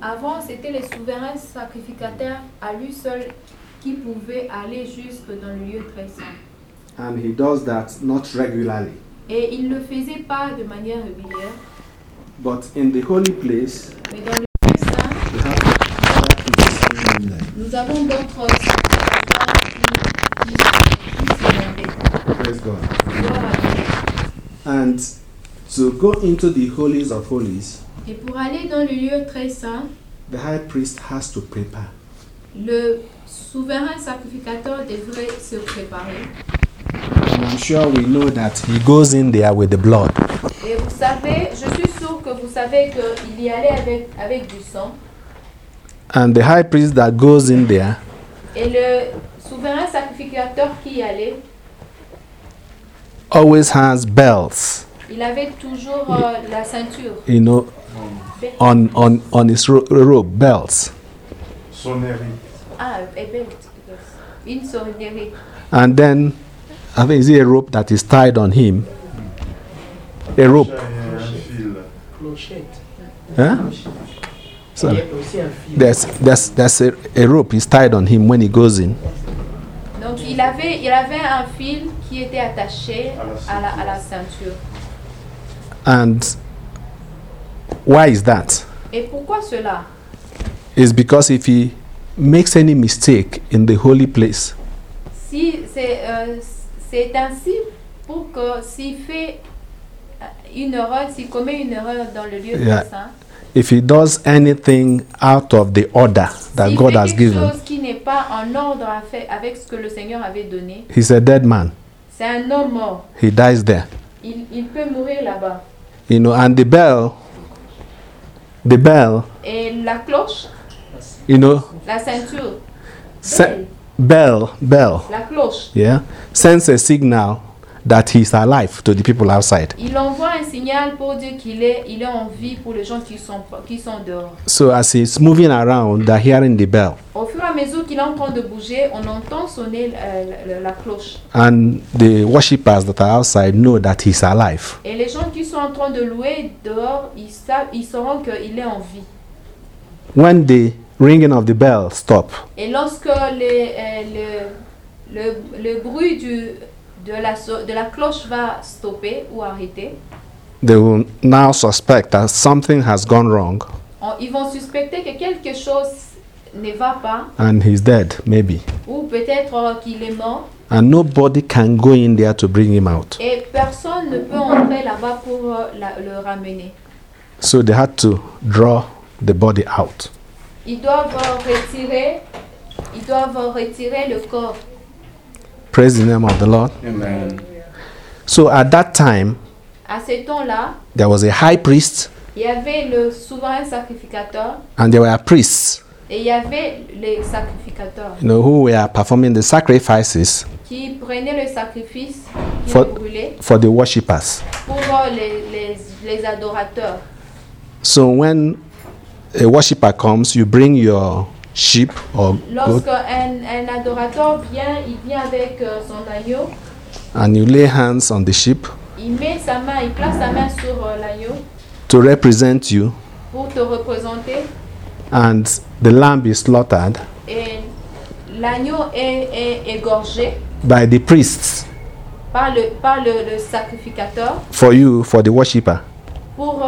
Avant, c'était les souverains sacrificateurs à lui seul qui pouvaient aller jusque dans le lieu très saint. And he does that not regularly. Et il ne le faisait pas de manière régulière. But in the holy place, Mais dans le lieu saint, we have other priests in there. nous avons d'autres sacrificateurs qui s'y rendaient. Praise God. Gloire à Dieu. And to go into the holies of holies, Et pour aller dans le lieu très saint, the high priest has to prepare. le souverain sacrificateur devrait se préparer. And I'm sure we know that he goes in there with the blood. Et vous savez, je suis sûr que vous savez qu'il y allait avec du sang. And the high priest that goes in there Et le souverain sacrificateur qui y allait, always has belts, il avait toujours la ceinture. you know, on his robe, belts. Sonnerie. Ah, a belt, yes. Une sonnerie. And then, I think, is it a rope that is tied on him? A rope. Un fil. Clochette. Huh? So Il y a aussi un fil. there's a rope is tied on him when he goes in. Donc il avait un fil qui était attaché à la ceinture. And why is that? Et pourquoi cela? It's because if he makes any mistake in the holy place, Si c'est ainsi pour que s'il fait une erreur, s'il commet une erreur dans le lieu Yeah. très saint, if he does anything out of the order that s'il God fait has quelque given, chose qui n'est pas en ordre avec ce que le Seigneur avait donné, he's a dead man. c'est un homme mort. He dies there. Il peut mourir là-bas. You know, and the bell, Et la cloche, you know, la ceinture, se- belle, bell, la cloche, yeah, sends a signal that he's alive to the people outside. il envoie un signal pour dire qu'il est en vie pour les gens qui sont dehors. So as he's moving around, they're hearing the bell. Au fur et à mesure qu'il est en train de bouger, on entend sonner la cloche. And the worshippers that are outside know that he's alive. Et les gens qui sont en train de louer dehors, ils sauront qu'il est en vie. When the ringing of the bell stop, Et lorsque le bruit de la cloche va stopper ou arrêter, they will now suspect that something has gone wrong ils vont suspecter que quelque chose ne va pas, and he's dead, maybe. ou peut-être qu'il est mort, And nobody can go in there to bring him out. et personne ne peut entrer là-bas pour le ramener. So they had to draw the body out. Ils doivent retirer le corps. Praise the name of the Lord. Amen. So at that time, À ce temps-là, there was a high priest il y avait le souverain sacrificateur and there were priests, et il y avait les sacrificateurs you know, who were performing the sacrifices qui prenaient le sacrifice, qui For- le brûlaient for the worshippers. pour les adorateurs. So when a worshipper comes, you bring your sheep or Lorsque goat un adorateur vient, il vient avec son agneau, and you lay hands on the sheep il place sa main sur l'agneau to represent you, pour te représenter, and the lamb is slaughtered et l'agneau est égorgé by the priests par le sacrificateur for you, for the worshipper, pour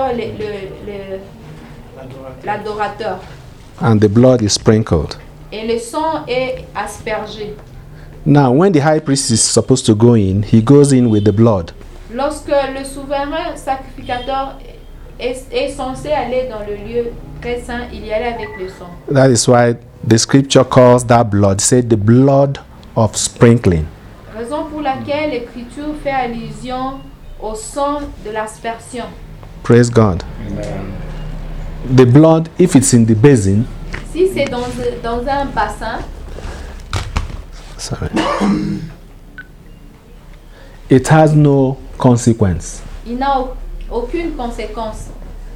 l'adorateur. and the blood is sprinkled. Et le sang est aspergé. Now, when the high priest is supposed to go in, he goes in with the blood. Lorsque le souverain sacrificateur est censé aller dans le lieu très saint, il y allait avec le sang. That is why the scripture calls that blood, say the blood of sprinkling. Raison pour laquelle l'Écriture fait allusion au sang de l'aspersion. Praise God. Amen. The blood, if it's in the basin, Si c'est dans un bassin, sorry, it has no consequence. il n'a aucune conséquence.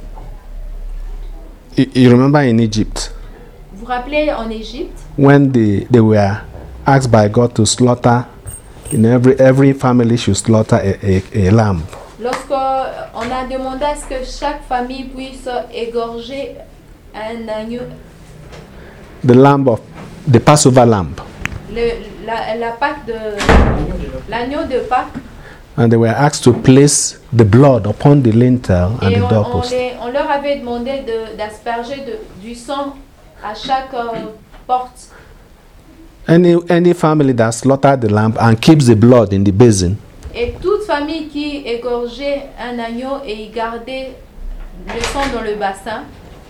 You remember in Egypt, Vous vous rappelez en Égypte, when they were asked by God to slaughter, in every family should slaughter a lamb. lorsque on a demandé à ce que chaque famille puisse égorger un agneau, the lamb of the Passover lamb, la Pâque l'agneau de Pâques, and they were asked to place the blood upon the lintel and et the doorpost. on leur avait demandé d'asperger du sang à chaque porte. Any family that slaughtered the lamb and keeps the blood in the basin, Et toute famille qui égorgeait un agneau et y gardait le sang dans le bassin,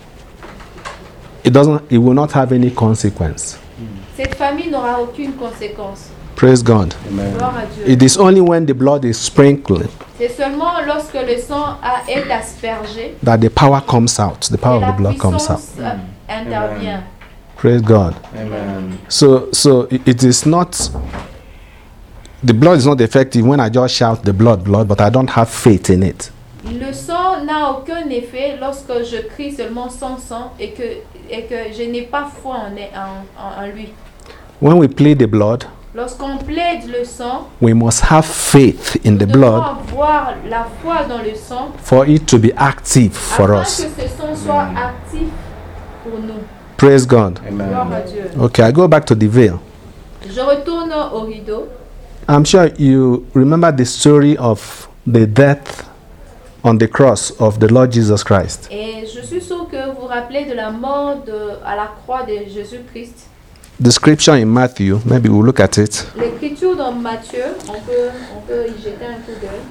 it will not have any consequence. cette famille n'aura aucune conséquence. Praise God. Gloire à Dieu. It is only when the blood is sprinkled C'est seulement lorsque le sang est aspergé that the power comes out. The que power of la the blood comes out. puissance intervient. Praise God. Amen. So it is not, the blood is not effective when I just shout the blood, but I don't have faith in it. Le sang n'a aucun effet lorsque je crie seulement sang et que je n'ai pas foi en lui. When we plead the blood, Lorsqu'on plaide le sang, we must have faith in the nous devons blood avoir la foi dans le sang for it to be active for afin us. que ce sang soit actif pour nous. Praise God. Gloire à Dieu. Okay, I go back to the veil. Je retourne au rideau. I'm sure you remember the story of the death on the cross of the Lord Jesus Christ. Et je suis sûr que vous vous rappelez de la mort à la croix de Jésus-Christ. The scripture in Matthew, maybe we'll look at it. L'écriture dans Matthieu, on peut y jeter un coup d'œil.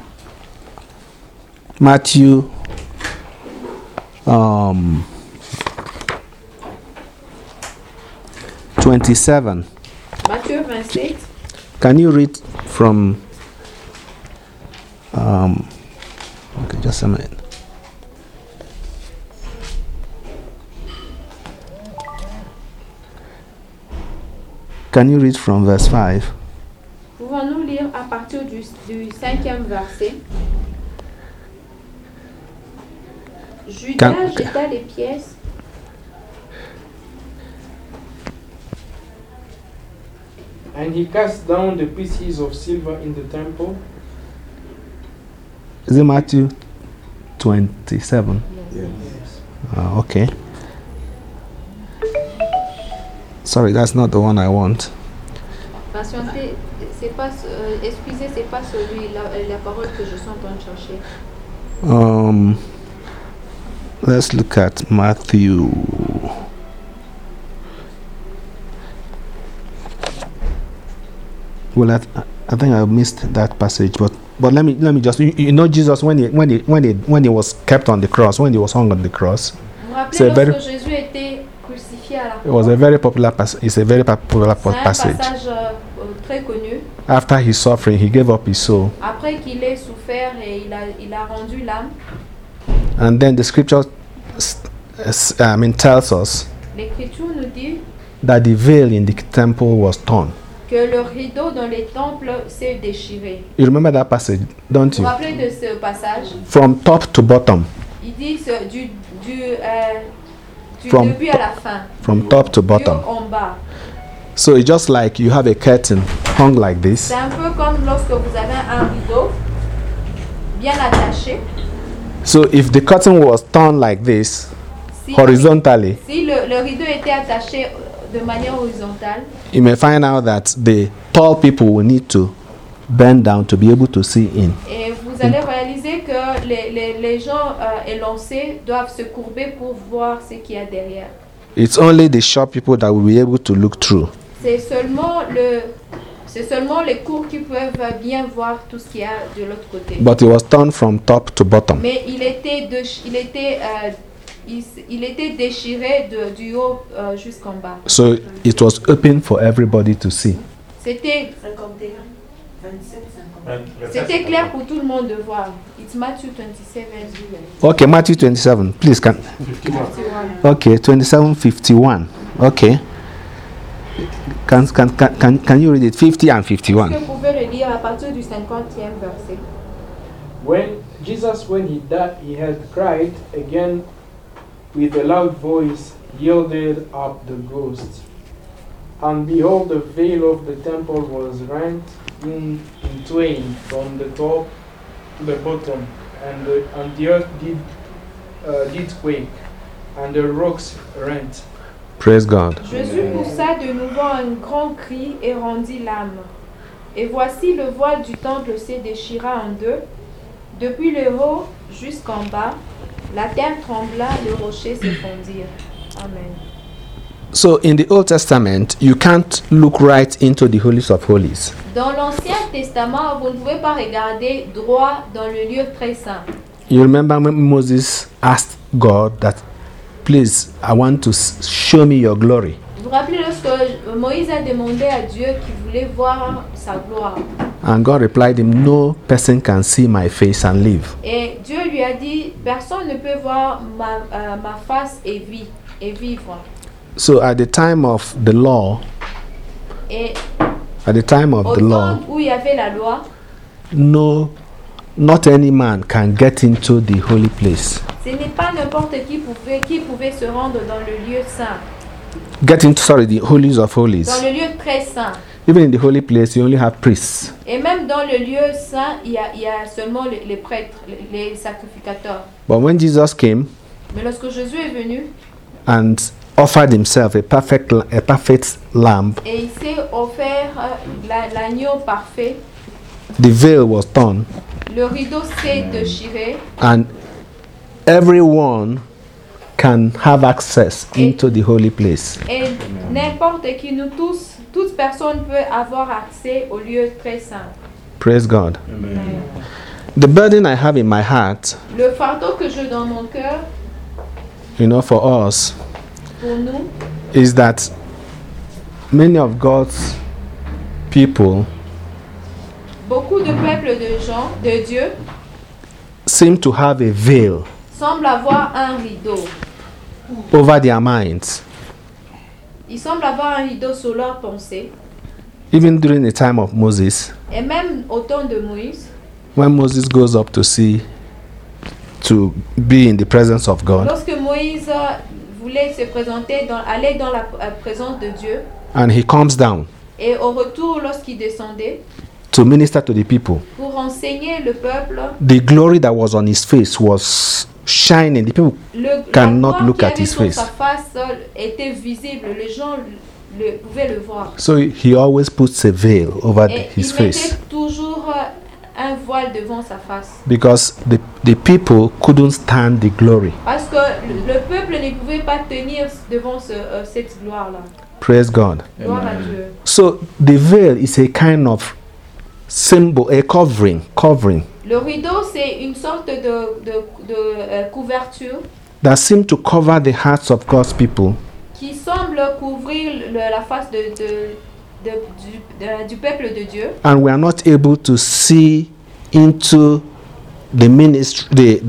Matthew 27. Matthieu 27. Can you read from okay, just a minute. Can you read from verse 5? Pouvons-nous lire à partir du 5e verset? Judas jeta les pièces. And he cast down the pieces of silver in the temple. Is it Matthew 27? Yes. Okay. Sorry, that's not the one I want. Patientez, c'est pas, excusez, c'est pas celui la parole que je suis en train de chercher. Let's look at Matthew. Well, I think I missed that passage, but let me just, you know, Jesus when he was kept on the cross, when he was hung on the cross, Vous vous rappelez c'est lorsque Jésus était crucifié à la it was croix? a very popular passage. It's a very popular C'est un passage. passage très connu. After his suffering, he gave up his soul, Après qu'il ait souffert et il a rendu l'âme, and then the scripture, tells us l'Écriture nous dit that the veil in the temple was torn. que le rideau dans les temples s'est déchiré. You remember that passage, don't Vous vous you? rappelez de ce passage? From top to bottom, Il dit du From début à la fin, from top to du bottom. haut en bas. So it's just like you have a curtain hung like this, C'est un peu comme lorsque vous avez un rideau bien attaché. so if the curtain was torn like this Si, horizontally, si le rideau était attaché de manière horizontale, you may find out that the tall people will need to bend down to be able to see in. et vous allez réaliser que les gens élancés doivent se courber pour voir ce qu'il y a derrière. It's only the short people that will be able to look through. C'est seulement les courts qui peuvent bien voir tout ce qu'il y a de l'autre côté. But it was torn from top to bottom. Mais il était déchiré du haut jusqu'en bas. So it was open for everybody to see. C'était clair pour tout le monde de voir. It's Matthew 27. Okay, Matthew 27. Please, can. Okay, 27:51. Okay. Can you read it? 50 and Est-ce que 51. vous pouvez le lire à partir du 50e verset? When he died, he had cried again with a loud voice, yielded up the ghost. And behold, the veil of the temple was rent in twain from the top to the bottom, and the earth did quake, and the rocks rent. Praise God. Jésus poussa de nouveau un grand cri et rendit l'âme. Et voici le voile du temple se déchira en deux. Depuis le haut jusqu'en bas, la terre trembla, le rocher se fondirent. Amen. So in the Old Testament, you can't look right into the holies of holies. Dans l'Ancien Testament, vous ne pouvez pas regarder droit dans le lieu très saint. You remember when Moses asked God that, please, I want to show me your glory. Vous vous rappelez lorsque Moïse a demandé à Dieu qu'il voulait voir sa gloire. And God replied him, no person can see my face and live. Et Dieu lui a dit, personne ne peut voir ma face et vivre. So at the time of the law, Et at the time of au the law, temps où il y avait la loi, not any man can get into the holy place. ce n'est pas n'importe qui pouvait se rendre dans le lieu saint, Get into, the holies of holies. dans le lieu très saint. Even in the holy place, you only have priests. Et même dans le lieu saint, il y a seulement les prêtres, les sacrificateurs. But when Jesus came Mais lorsque Jésus est venu and offered himself a perfect lamb, et il s'est offert l'agneau parfait, the veil was torn, le rideau s'est déchiré and everyone can have access into the holy place. et n'importe qui, nous tous, toute personne peut avoir accès au lieu très saint. Praise God. Amen. The burden I have in my heart, Le fardeau que j'ai dans mon cœur, for us, pour nous, is that many of God's people beaucoup de peuples de gens, de Dieu, seem to have a veil semblent avoir un rideau. over their minds. Ils semblent avoir un rideau sur leur pensée. Even during the time of Moses, Et même au temps de Moïse, when Moses goes up to be in the presence of God, lorsque Moïse voulait se présenter, aller dans la présence de Dieu, and he comes down et au retour, lorsqu'il descendait, to minister to the people, pour enseigner le peuple, the glory that was on his face was shining. The people la cannot gloire look qui at avait his sur face. sa face était visible. Les gens pouvaient le voir. So he always puts a veil over Et his il face, mettait toujours un voile devant sa face. because the people couldn't stand the glory. Parce que le peuple ne pouvait pas tenir devant cette gloire-là. Praise God. Gloire à Dieu. So the veil is a kind of symbol, a covering. Le rideau, c'est une sorte de couverture That seem to cover the hearts of God's people, qui semble couvrir la face du peuple de Dieu. and we are not able to see into the ministry,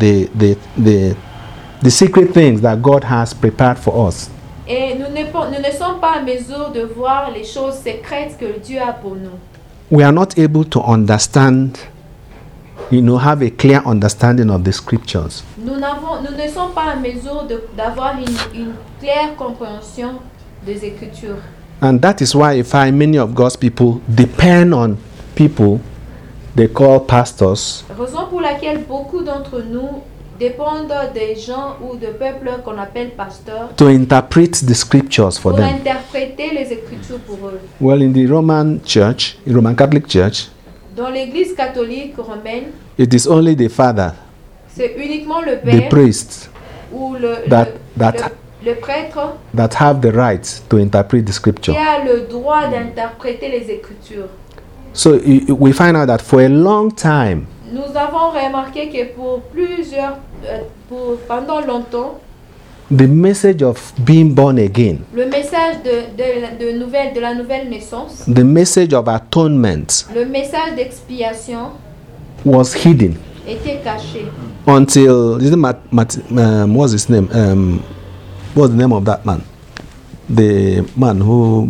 the secret things that God has prepared for us. Et nous ne sommes pas en mesure de voir les choses secrètes que Dieu a pour nous. We are not able to understand, have a clear understanding of the scriptures. Nous ne sommes pas en mesure d'avoir une claire compréhension des Écritures. And that is why you find many of God's people depend on people they call pastors, Raison pour laquelle beaucoup d'entre nous dépendent des gens ou de peuples qu'on appelle pasteurs to interpret the scriptures for pour them. interpréter les Écritures pour eux. Well, in the Roman Catholic Church, Dans l'Église catholique romaine, it is only the father, c'est uniquement le the père priest, ou le prêtre that have the right to interpret the scripture. qui a le droit d'interpréter les Écritures. So we find out that for a long time, Nous avons remarqué que pendant longtemps, the message of being born again, le message de la nouvelle naissance, the message of atonement, le message d'expiation was hidden était caché. until what's his name? What's the name of that man? The man who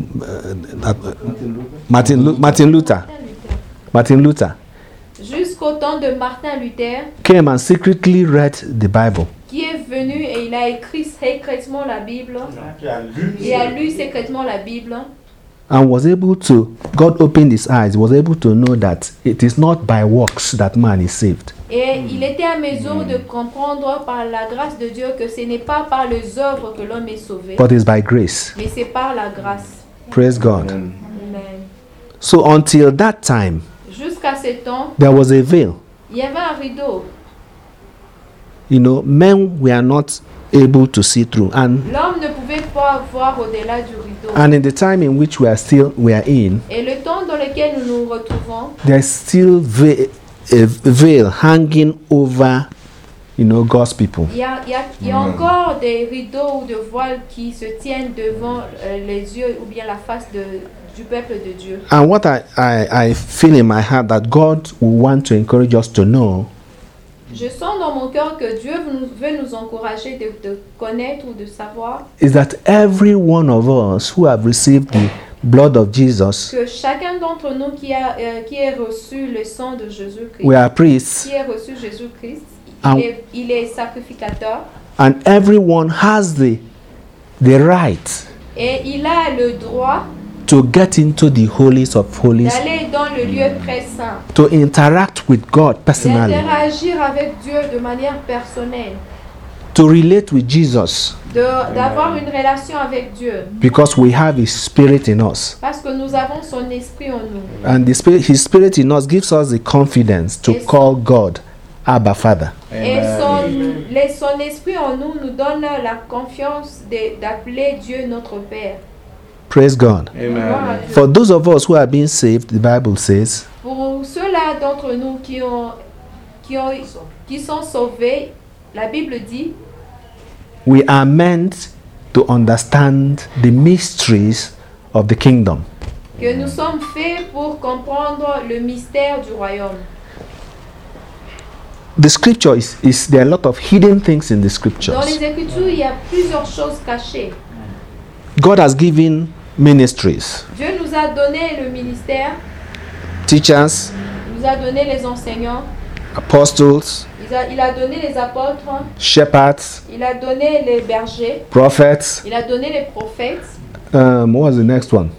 Martin Luther Jusqu'au temps de Martin Luther, came and secretly read the Bible. qui est venu et il a écrit secrètement la Bible, et a lu secrètement la Bible, And was able to, God opened his eyes, was able to know that it is not by works that man is saved. Et il était à mesure de comprendre par la grâce de Dieu que ce n'est pas par les œuvres que l'homme est sauvé, but it's by grace. mais c'est par la grâce. Praise God. Amen. Amen. So until that time, Jusqu'à ce temps, there was a veil. il y avait un rideau. Men were not able to see through. And L'homme ne pouvait pas voir au-delà du rideau. in the time in which we are in, Et le temps dans lequel nous nous retrouvons, there's still a veil hanging over, God's people. il y a encore des rideaux ou de voiles qui se tiennent devant les yeux ou bien la face du peuple de Dieu. And what I feel in my heart that God will want to encourage us to know Je sens dans mon cœur que Dieu veut nous encourager de connaître ou de savoir is that every one of us who have received the blood of Jesus, que chacun d'entre nous qui a reçu le sang de Jésus-Christ, we are priests, qui a reçu Jésus-Christ, Ah. il est sacrificateur and everyone has the right et il a le droit to get into the holies of holies, d'aller dans le lieu très saint, to interact with God personally, d'interagir avec Dieu de manière personnelle, to relate with Jesus, d'avoir une relation avec Dieu, because we have His Spirit in us. parce que nous avons son esprit en nous. And His Spirit in us gives us the confidence to Yes. call God Abba Father. Et Amen. son esprit en nous donne la confiance d'appeler Dieu notre Père. Praise God. Gloire à Amen. Dieu. For those of us who have been saved, the Bible says, Pour ceux-là d'entre nous qui sont sauvés, la Bible dit we are meant to understand the mysteries of the kingdom. que nous sommes faits pour comprendre le mystère du royaume. The scripture is there are a lot of hidden things in the Dans scriptures. les Écritures, il y a plusieurs choses cachées. God has given ministries, Dieu nous a donné le ministère, teachers, il nous a donné les enseignants, apostles, il a donné les apôtres, shepherds, il a donné les bergers, prophets. il a donné les prophètes, What was the next one?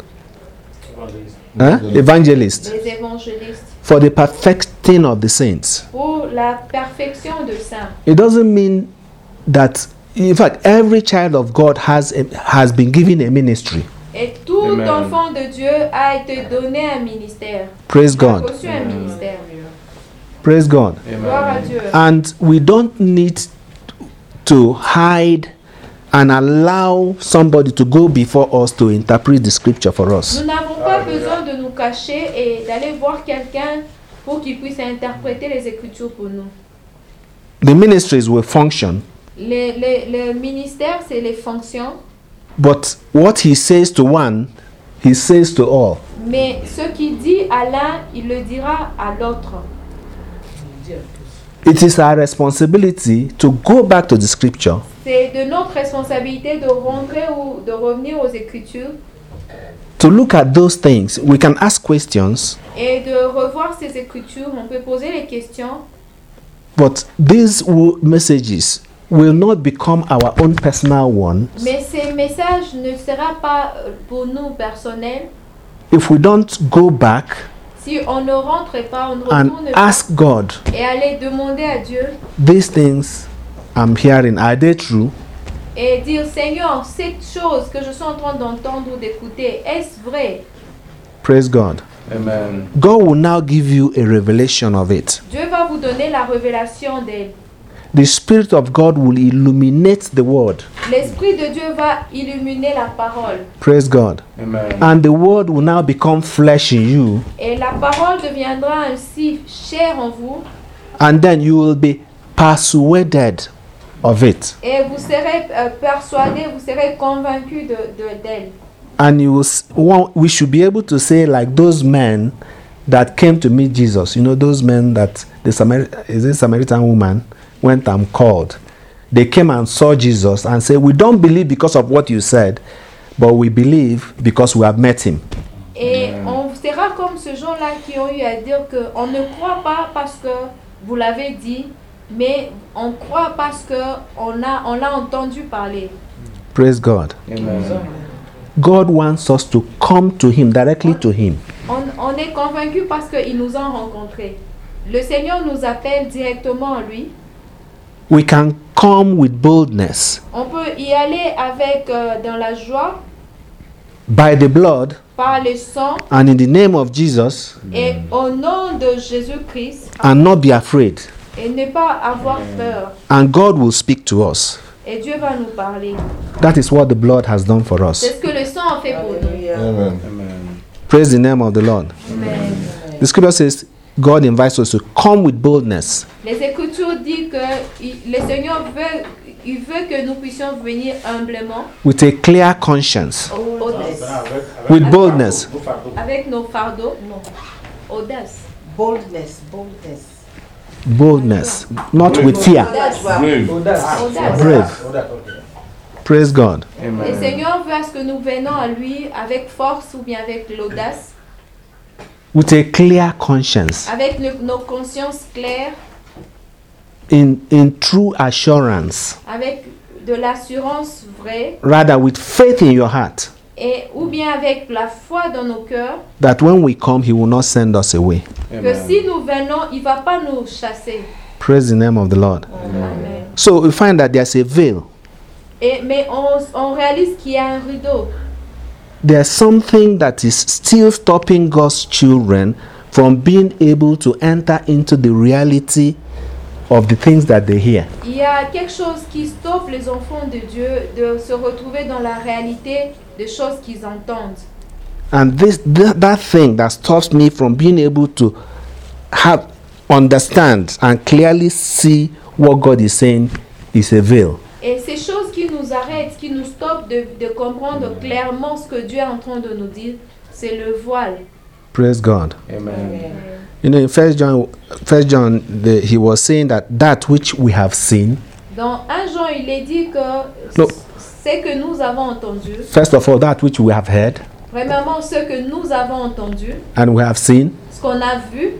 Evangelists. les évangélistes, For the perfecting of the saints. pour la perfection de saints. It doesn't mean that, in fact, every child of God has been given a ministry. Et tout Amen. enfant de Dieu a été donné un ministère. Praise Il a God. reçu un ministère. Praise God. Gloire à Amen. Dieu. And we don't need to hide and allow somebody to go before us to interpret the scripture for us. Nous n'avons pas besoin de nous cacher et d'aller voir quelqu'un pour qu'il puisse interpréter les Écritures pour nous. The ministries will function, Le ministère, c'est les fonctions, but what he says to one, he says to all. mais ce qu'il dit à l'un, il le dira à l'autre. It is our responsibility to go back to the scripture C'est de notre responsabilité de rentrer ou de revenir aux Écritures to look at those things. We can ask questions, et de revoir ces Écritures. On peut poser les questions, but these messages will not become our own personal ones mais ces messages ne seront pas pour nous personnels if we don't go back si on ne rentre pas, on ne and retourne pas ask God, et aller demander à Dieu these things I'm hearing, are they true? et dire Seigneur, cette chose que je suis en train d'entendre ou d'écouter, est-ce vrai? Praise God. Amen. God will now give you a revelation of it. Dieu va vous donner la révélation d'elle. The Spirit of God will illuminate the word. L'Esprit de Dieu va illuminer la parole. Praise God. Amen. And the word will now become flesh in you, Et la parole deviendra ainsi chair en vous. and then you will be persuaded of it. Et vous serez persuadé, vous serez convaincu d'elle. And we should be able to say, like those men that came to meet Jesus, those men that the Samaritan woman went and called. They came and saw Jesus and said, we don't believe because of what you said, but we believe because we have met him. Et on sera comme ce gens-là qui ont eu à dire qu'on ne croit pas parce que vous l'avez dit, mais on croit parce qu'on l'a entendu parler. Praise God. Amen. God wants us to come to him, directly to him. On est convaincu parce qu'ils nous ont rencontrés. Le Seigneur nous appelle directement à lui. we can come with boldness On peut y aller avec dans la joie, by the blood par le sang and in the name of Jesus et au nom de Jésus-Christ and not be afraid. et ne pas avoir peur. And God will speak to us. Et Dieu va nous parler. That is what the blood has done for us. C'est ce que le sang a fait pour nous. Amen. Praise the name of the Lord. Amen. The scripture says God invites us to come with boldness. Les Écritures disent que le Seigneur veut, il veut que nous puissions venir humblement, With a clear conscience, audace, with boldness, avec nos fardeaux, audace, Boldness, boldness. boldness, not with fear. Brave. audace. Brave. Praise God. Le Seigneur veut à ce que nous venons à lui avec force ou bien avec l'audace, With a clear conscience, avec nos consciences claires, in true assurance, avec de l'assurance vraie, rather with faith in your heart, et ou bien avec la foi dans nos cœurs, that when we come, He will not send us away. que si nous venons, il ne va pas nous chasser. Praise the name of the Lord. Amen. So we find that there's a veil. Mais on réalise qu'il y a un rideau. There's something that is still stopping God's children from being able to enter into the reality of the things that they hear. Il y a quelque chose qui stoppe les enfants de Dieu de se retrouver dans la réalité des choses qu'ils entendent. And that thing that stops me from being able to understand and clearly see what God is saying is a veil. Et ces choses qui nous arrêtent, qui nous stoppent de comprendre clairement ce que Dieu est en train de nous dire, c'est le voile. Praise God. Amen. You know, in First John, he was saying that which we have seen. Dans 1 Jean, il est dit que No. ce que nous avons entendu, First of all, that which we have heard premièrement ce que nous avons entendu, and we have seen ce qu'on a vu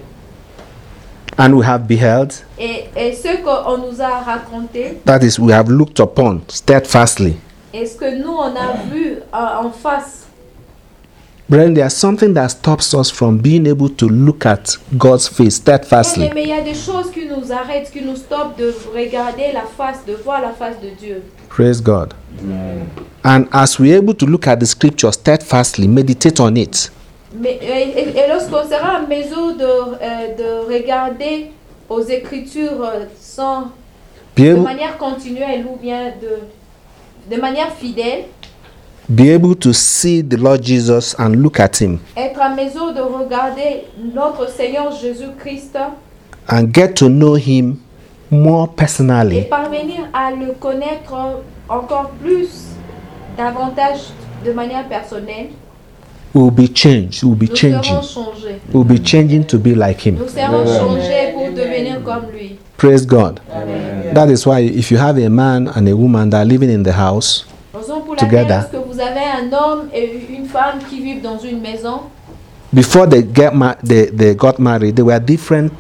and we have beheld, et ce qu'on nous a raconté, that is, we have looked upon steadfastly. et ce que nous on a vu en face. Brethren, there's something that stops us from being able to look at God's face steadfastly. Mais il y a des choses qui nous arrêtent, qui nous stoppent de regarder la face, de voir la face de Dieu. Praise God. And as we're able to look at the scripture steadfastly, meditate on it, Mais, et lorsqu'on sera en mesure de regarder aux Écritures sans, be de able, manière continuelle ou bien de manière fidèle, be able to see the Lord Jesus and look at Him être en mesure de regarder notre Seigneur Jésus-Christ and get to know Him more et personally, parvenir à le connaître encore plus, davantage de manière personnelle, we'll be changed. We'll be nous changing. serons changés. We'll be changing to be like Him. Nous serons changés pour devenir comme lui. Praise God. That is why if you have a man and a woman that are living in the house, Raison pour laquelle, Together. lorsque vous avez un homme et une femme qui vivent dans une maison, before they got married, they were different,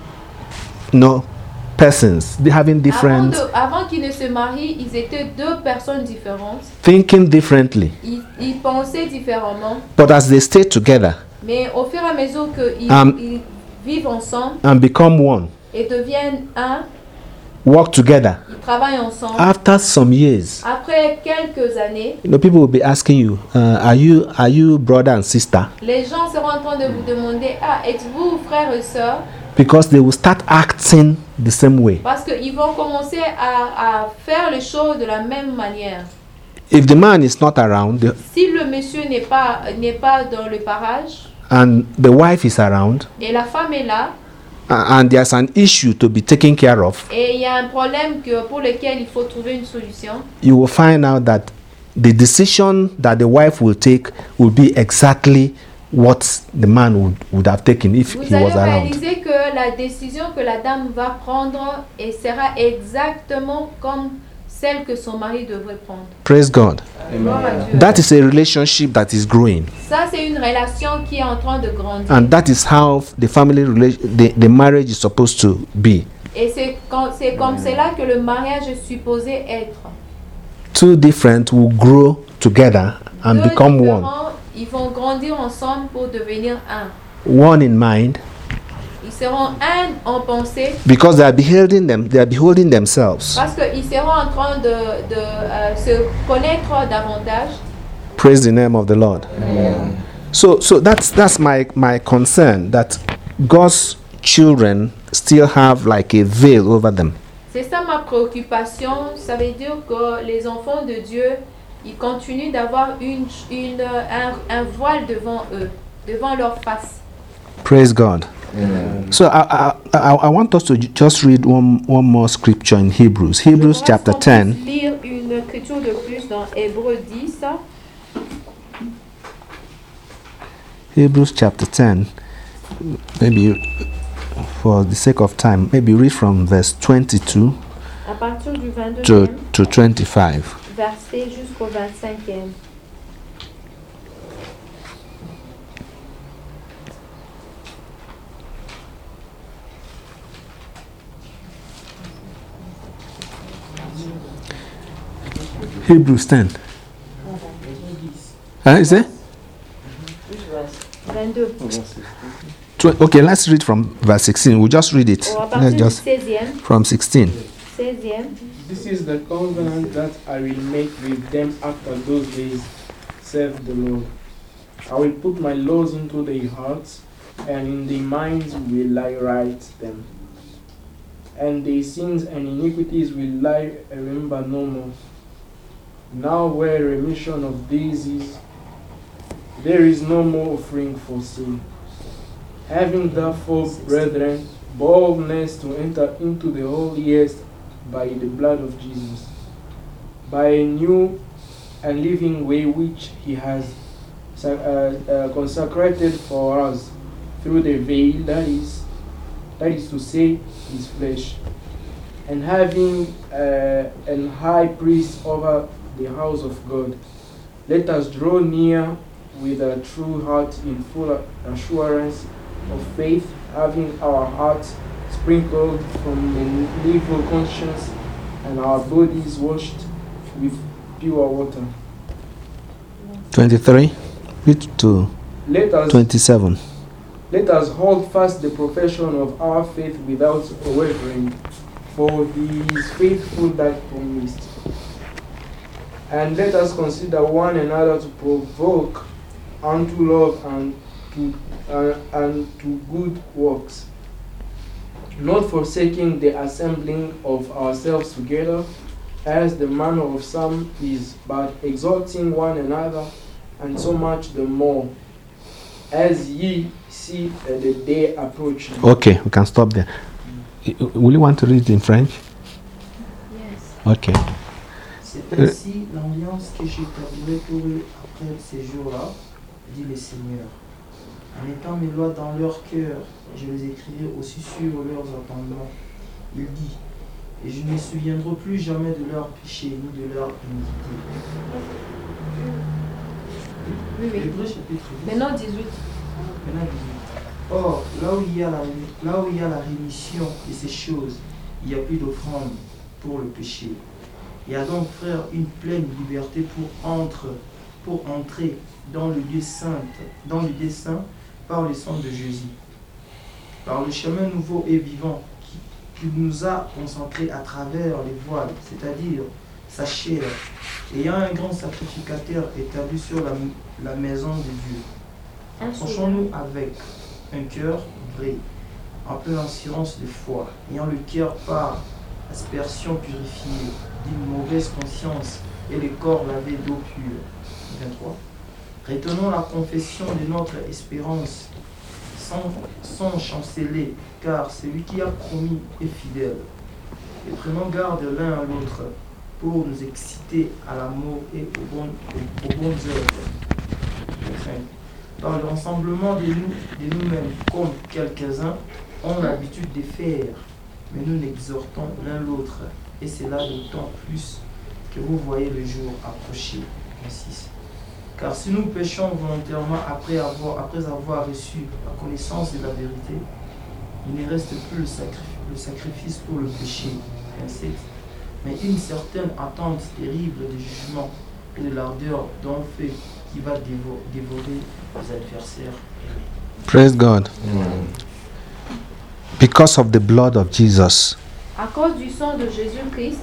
persons. They having different, avant qu'ils ne se marient, ils étaient deux personnes différentes. thinking differently. Ils pensaient différemment. But as they stay together Mais au fur et à mesure qu'ils ils vivent ensemble and become one, et deviennent un, work together, ils travaillent ensemble. after some years, Après quelques années, people will be asking you, are you brother and sister? les gens seront en train de vous demander, êtes-vous frère et sœur? Because they will start acting the same way. Parce qu'ils vont commencer à faire les choses de la même manière. If the man is not around Si le monsieur n'est pas dans le parage and the wife is around, et la femme est là, and there's an issue to be taken care of, et il y a un problème pour lequel il faut trouver une solution, you will find out that the decision that the wife will take will be exactly what the man would have taken if vous he allez was around. réaliser que la décision que la dame va prendre et sera exactement comme celle que son mari devrait prendre. Praise God. Gloire à Dieu. That is a relationship that is growing, Ça, c'est une relation qui est en train de grandir. and that is how the the marriage is supposed to be. Et c'est comme cela que le mariage est supposé être. Two different will grow together and Deux become one. différents, ils vont grandir ensemble pour devenir un. One in mind, Ils Ils seront un en pensée because they are beholding themselves. parce qu'ils seront en train de se connaître davantage. Praise the name of the Lord. So that's my concern, that God's children still have like a veil over them. C'est ça ma préoccupation. Ça veut dire que les enfants de Dieu, ils continuent d'avoir un voile devant eux, devant leur face. Praise God. So I want us to just read one more scripture in Hebrews. Hebrews chapter 10. Lire une écriture de plus dans Hébreux 10. Hebrews chapter 10. Maybe for the sake of time, maybe read from verse 22 À partir du 22e to 25. verset jusqu'au 25e. Hebrews 10. Is it? 22. Okay, let's read from verse 16. We'll just read it. À Let's partir du just 16e. from 16. 16e. This is the covenant that I will make with them after those days, saith the Lord. I will put my laws into their hearts, and in their minds will I write them. And their sins and iniquities will I remember no more. Now where remission of these is, there is no more offering for sin. Having therefore, brethren, boldness to enter into the holiest by the blood of Jesus, by a new and living way which he has consecrated for us through the veil, that is to say, his flesh. And having an high priest over the house of God, let us draw near with a true heart in full assurance of faith, having our hearts sprinkled from an evil conscience and our bodies washed with pure water. 23. Read to Let us 27. Let us hold fast the profession of our faith without wavering, for he is faithful that promised. And let us consider one another to provoke unto love and to good works, not forsaking the assembling of ourselves together, as the manner of some is, but exalting one another, and so much the more, as ye see the day approaching. Okay, we can stop there. Will you want to read in French? Yes. Okay. C'est ainsi l'alliance que j'établirai pour eux après ces jours-là, dit le Seigneur. En mettant mes lois dans leur cœur, je les écrirai aussi sur leurs entendements. Il dit, et je ne me souviendrai plus jamais de leurs péchés ni de leur iniquité. Oui, oui. Hébreux chapitre 10. Maintenant 18. Maintenant 18. Or, là où il y a la rémission de ces choses, il n'y a plus d'offrande pour le péché. Il y a donc, frère, une pleine liberté pour entrer dans le Dieu saint par le sang de Jésus, par le chemin nouveau et vivant qui nous a concentrés à travers les voiles, c'est-à-dire sa chair, ayant un grand sacrificateur établi sur la maison de Dieu. Approchons-nous avec un cœur vrai, en pleine assurance de foi, ayant le cœur par aspersion purifiée d'une mauvaise conscience et le corps lavé d'eau pure. 23. Retenons la confession de notre espérance sans chanceler, car celui qui a promis est fidèle. Et prenons garde l'un à l'autre pour nous exciter à l'amour et aux bonnes œuvres. 5. Dans le rassemblement de nous-mêmes, comme quelques-uns ont l'habitude de faire, mais nous n'exhortons l'un l'autre, et c'est là d'autant plus que vous voyez le jour approcher. 6. Car si nous péchons volontairement après avoir reçu la connaissance de la vérité, il ne reste plus le sacrifice pour le péché, 27, mais une certaine attente terrible de jugement et de l'ardeur d'un feu qui va dévorer les adversaires. Praise God. because of the blood of Jesus, À cause du sang de Jésus-Christ,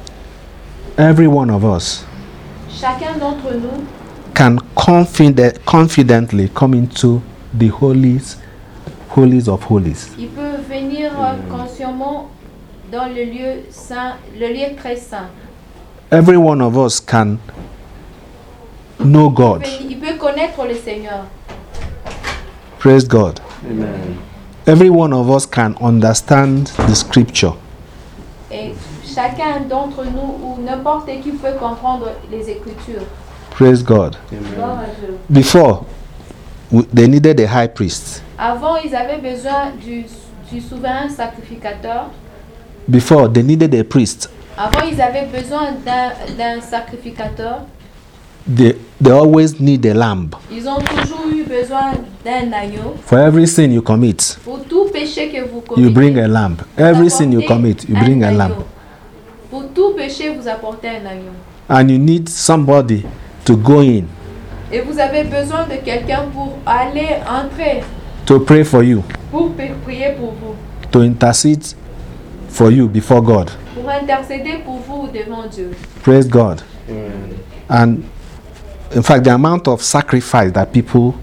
every one of us chacun d'entre nous can confidently come into the holies of holies. il peut venir consciemment dans le lieu saint, le lieu très saint. Every one of us can know God. Il peut connaître le Seigneur. Praise God. Amen. Every one of us can understand the scripture. Et chacun d'entre nous, ou n'importe qui, peut comprendre les Écritures. Praise God. Gloire à Dieu. Before, they needed a high priest. Avant, ils avaient besoin du souverain sacrificateur. Before, they needed a priest. Avant, ils avaient besoin d'un sacrificateur. They always need a lamb. Ils ont toujours eu besoin d'un agneau. For every sin you commit, Pour tout péché que vous you commettez, bring a lamb. Every sin you commit, you bring a un lamb. agneau. Pour tout péché, vous apportez un agneau. And you need somebody to go in Et vous avez besoin de quelqu'un pour aller entrer, to pray for you, pour prier pour vous, to intercede for you before God. pour intercéder pour vous devant Dieu. Praise God. Amen. And in fact, the amount of sacrifice that people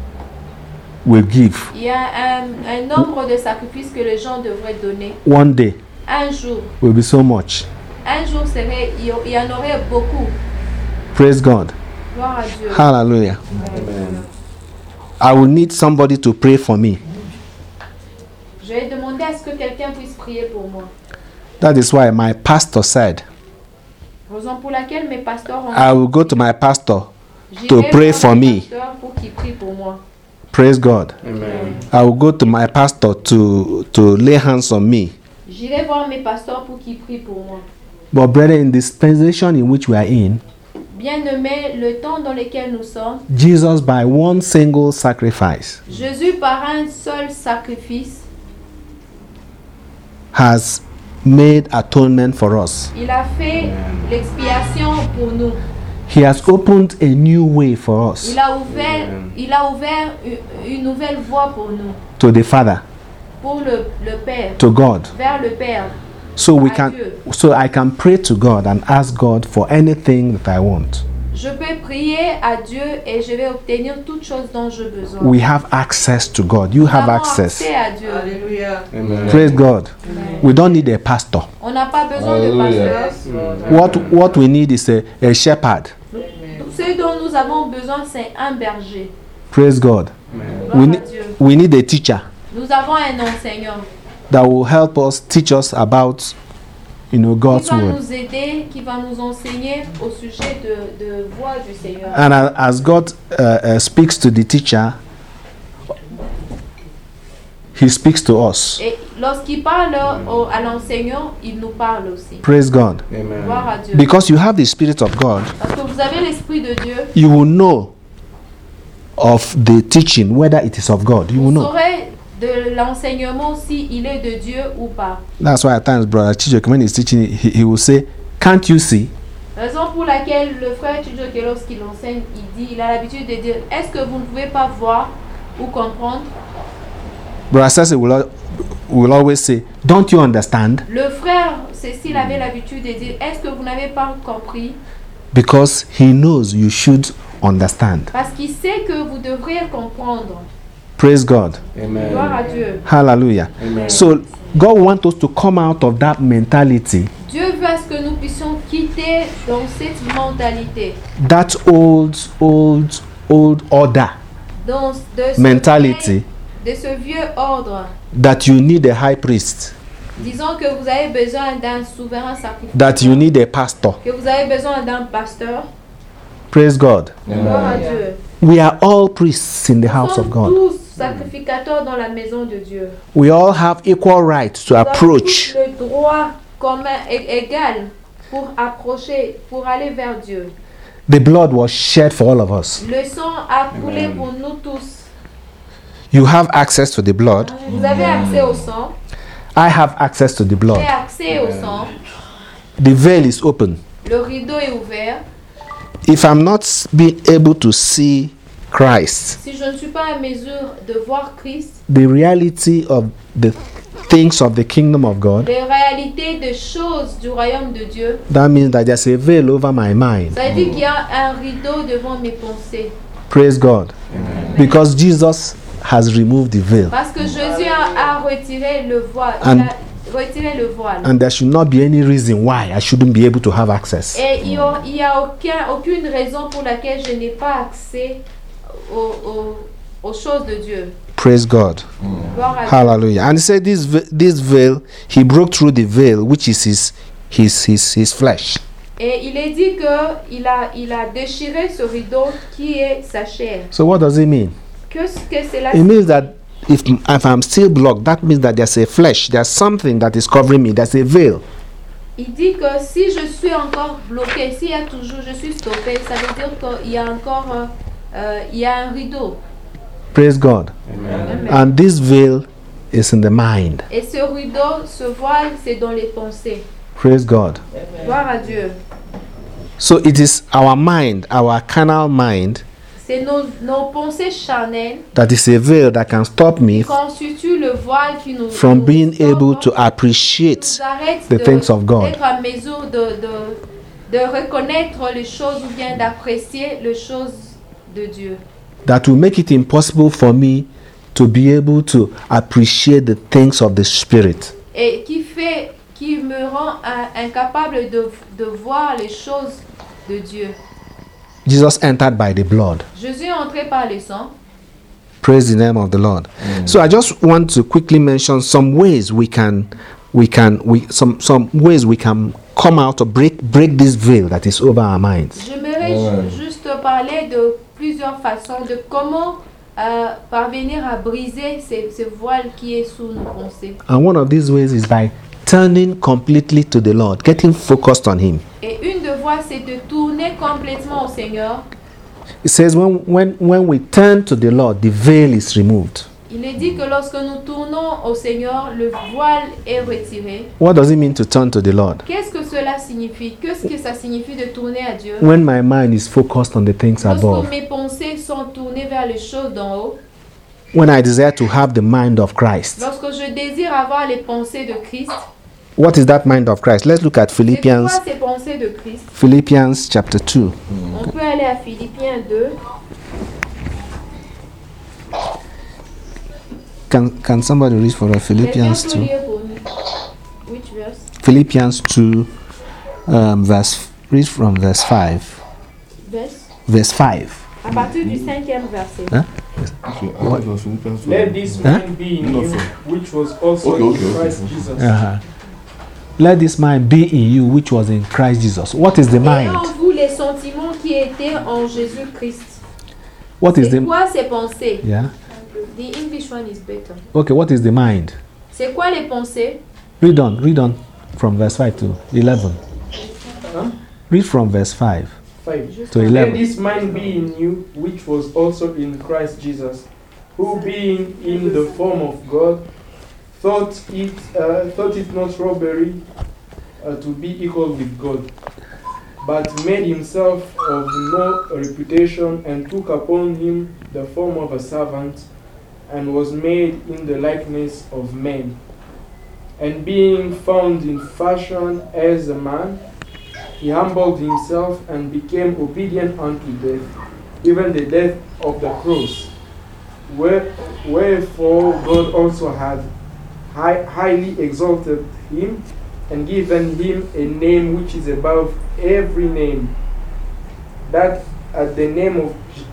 will give Il y a un nombre de sacrifices que les gens devraient donner. one day Un jour. will be so much. Un jour, il y en aurait beaucoup. Praise God. Gloire à Dieu. Hallelujah. Amen. I will need somebody to pray for me. Je vais demander à ce que quelqu'un puisse prier pour moi. That is why my pastor said, Raison pour laquelle mes pasteurs ont I will go to my pastor J'irai to pray voir for mes me. pasteurs pour qu'ils prient pour moi. Praise God. Amen. I will go to my pastor to lay hands on me. J'irai voir mes pasteurs pour qu'ils prient pour moi. But brethren, in the dispensation in which we are in, Bien-aimés, le temps dans lequel nous sommes, Jesus, by one single sacrifice, Jésus, par un seul sacrifice, has made atonement for us. il a fait l'expiation pour nous. He has opened a new way for us Il a ouvert une nouvelle voie pour nous, to the Father, pour le Père, to God. vers le Père. So I can pray to God and ask God for anything that I want. Je peux prier à Dieu et je vais obtenir toutes choses dont j'ai besoin. We have access to God. You Nous have avons access. accès à Dieu. Alléluia. Amen. Praise God. We don't need a pastor. On n'a pas besoin de Hallelujah. pasteur. What we need is a shepherd. Ce dont nous avons besoin, c'est un berger. Praise God. Gloire à Dieu. We need a teacher Nous avons un enseignant that will help us, teach us about, qui God's va word. nous aider, qui va nous enseigner au sujet de voix du Seigneur. And as God speaks to the teacher, He speaks to us. Et lorsqu'il parle à l'enseignant, il nous parle aussi. Praise God. Gloire Amen. à Dieu. Because you have the Spirit of God, Parce que vous avez l'Esprit de Dieu, you will know of the teaching, whether it is of God. You will vous know. saurez de l'enseignement si il est de Dieu ou pas. That's why at times, Brother Chijoke, when he's teaching, he will say, "Can't you see?" Raison pour laquelle le frère Chijoke, lorsqu'il enseigne, il a l'habitude de dire, est-ce que vous ne pouvez pas voir ou comprendre? Brother Sase will always say, "Don't you understand?" Le frère Cécile avait l'habitude de dire, est-ce que vous n'avez pas compris? Because he knows you should understand. Parce qu'il sait que vous devriez comprendre. Praise God. Gloire à Amen. Dieu. Hallelujah. Amen. So God wants us to come out of that mentality, Dieu veut à ce que nous puissions quitter dans cette mentalité, that old order, dans ce mentality, de ce vieux ordre. that you need a high priest, Disons que vous avez besoin d'un souverain that you sacrificateur, need a pastor. que vous avez besoin d'un pasteur. Praise God. Gloire à Dieu. We are all priests in the Nous house of sommes God. tous sacrificateurs dans la maison de Dieu. We all have equal rights to Nous avons approach. tous le droit commun et égal pour approcher, pour aller vers Dieu. The blood was shed for all of us. Le sang a coulé pour nous tous. You have access to the blood. Vous avez accès au sang. I have access to the blood. J'ai accès au sang. The veil is open. Le rideau est ouvert. If I'm not being able to see Christ, Si je ne suis pas à mesure de voir Christ, the reality of the things of the kingdom of God, les réalités des choses du royaume de Dieu, that means that there's a veil over my mind. ça veut dire qu'il y a un rideau devant mes pensées. Praise God. Because Jesus has removed the veil. Parce que Jésus a retiré le voile. And- Il a retiré le voile. And there should not be any reason why I shouldn't be able to have access. Et il n'y a aucune raison pour laquelle je n'ai pas accès aux choses de Dieu. Praise God. Gloire à Dieu. Hallelujah. And he said this veil, he broke through the veil, which is his flesh. Et il est dit qu'il a déchiré ce rideau qui est sa chair. So what does it mean? Qu'est-ce que cela It means that if I'm still blocked, that means that there's a flesh, there's something that is covering me, there's a veil. Il dit que si je suis encore bloqué, s'il y a toujours, je suis stoppé, ça veut dire qu'il y a encore il y a un rideau. Praise God. Amen. And this veil is in the mind. Et ce rideau, ce voile, c'est dans les pensées. Praise God. Gloire à Dieu. So it is our mind, our carnal mind, C'est nos pensées charnelles that is a veil that can stop me qui constituent le voile qui nous from being stoppe, able to nous appreciate arrête the things of God. d'être à mesure de reconnaître les choses ou bien d'apprécier les choses de Dieu. That will make it impossible for me to be able to appreciate the things of the Spirit. Et qui me rend incapable de voir les choses de Dieu. Jesus entered by the blood. Jésus est entré par le sang. Praise the name of the Lord. So I just want to quickly mention some ways some ways we can come out or break this veil that is over our minds. J'aimerais juste parler de plusieurs façons de comment parvenir à briser ce voile qui est sous nos pensées. And one of these ways is by turning completely to the Lord, getting focused on Him. Et une de voies, c'est de tourner complètement au Seigneur. It says when we turn to the Lord, the veil is removed. Il est dit que lorsque nous tournons au Seigneur, le voile est retiré. What does it mean to turn to the Lord? Qu'est-ce que cela signifie? Qu'est-ce que ça signifie de tourner à Dieu? When my mind is focused on the things above. Lorsque mes pensées sont tournées vers les choses d'en haut. When I desire to have the mind of Christ. Lorsque je désire avoir les pensées de Christ. What is that mind of Christ? Let's look at C'est Philippians. quoi ces pensées de Christ? Philippians chapter 2. On peut aller à Philippiens 2. Can somebody read for us Philippians Quelqu'un peut 2? lire pour nous? Which verse? Philippians 2, read from verse 5. Verse 5. À partir du 5e verset. Huh? Let this mind be in you, which was also in Christ Jesus. Let this mind be in you, which was in Christ Jesus. What is the Et mind? en vous les sentiments qui étaient en Jésus-Christ. What is C'est the quoi ces pensées? yeah? The English one is better. Okay, what is the mind? C'est quoi les pensées? Read on from verse 5 to 11. Huh? Read from verse 5 5. to Let 11. this mind be in you, which was also in Christ Jesus, who being in the form of God, thought it not robbery to be equal with God, but made himself of no reputation, and took upon him the form of a servant, and was made in the likeness of men. And being found in fashion as a man, he humbled himself and became obedient unto death, even the death of the cross. Wherefore God also had highly exalted him, and given him a name which is above every name, that at the name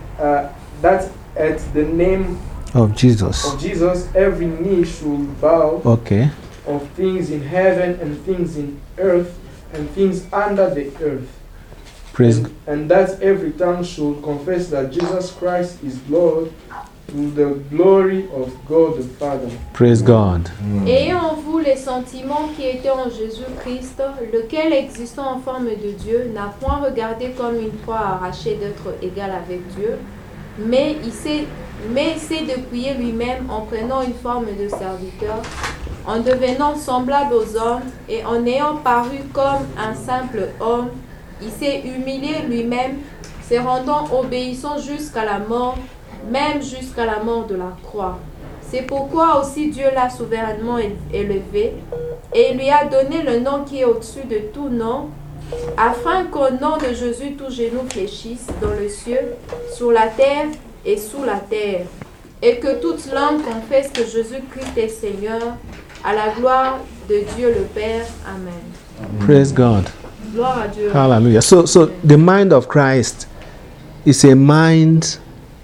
Of Jesus. of Jesus every knee should bow, Okay. of things in heaven and things in earth and things under the earth, Praise and that every tongue should confess that Jesus Christ is Lord, to the glory of God the Father. Praise God. Ayez en vous les sentiments qui étaient en Jésus-Christ, lequel existant en forme de Dieu, n'a point regardé comme une proie arrachée d'être égal avec Dieu, mais s'est dépouillé lui-même en prenant une forme de serviteur, en devenant semblable aux hommes et en ayant paru comme un simple homme, il s'est humilié lui-même, se rendant obéissant jusqu'à la mort, même jusqu'à la mort de la croix. C'est pourquoi aussi Dieu l'a souverainement élevé et lui a donné le nom qui est au-dessus de tout nom, afin qu'au nom de Jésus tout genou fléchisse dans le ciel, sur la terre et sous la terre, et que toute langue confesse que Jésus-Christ est Seigneur, à la gloire de Dieu le Père. Amen. Praise God. Gloire à Dieu. Hallelujah. So the mind of Christ is a mind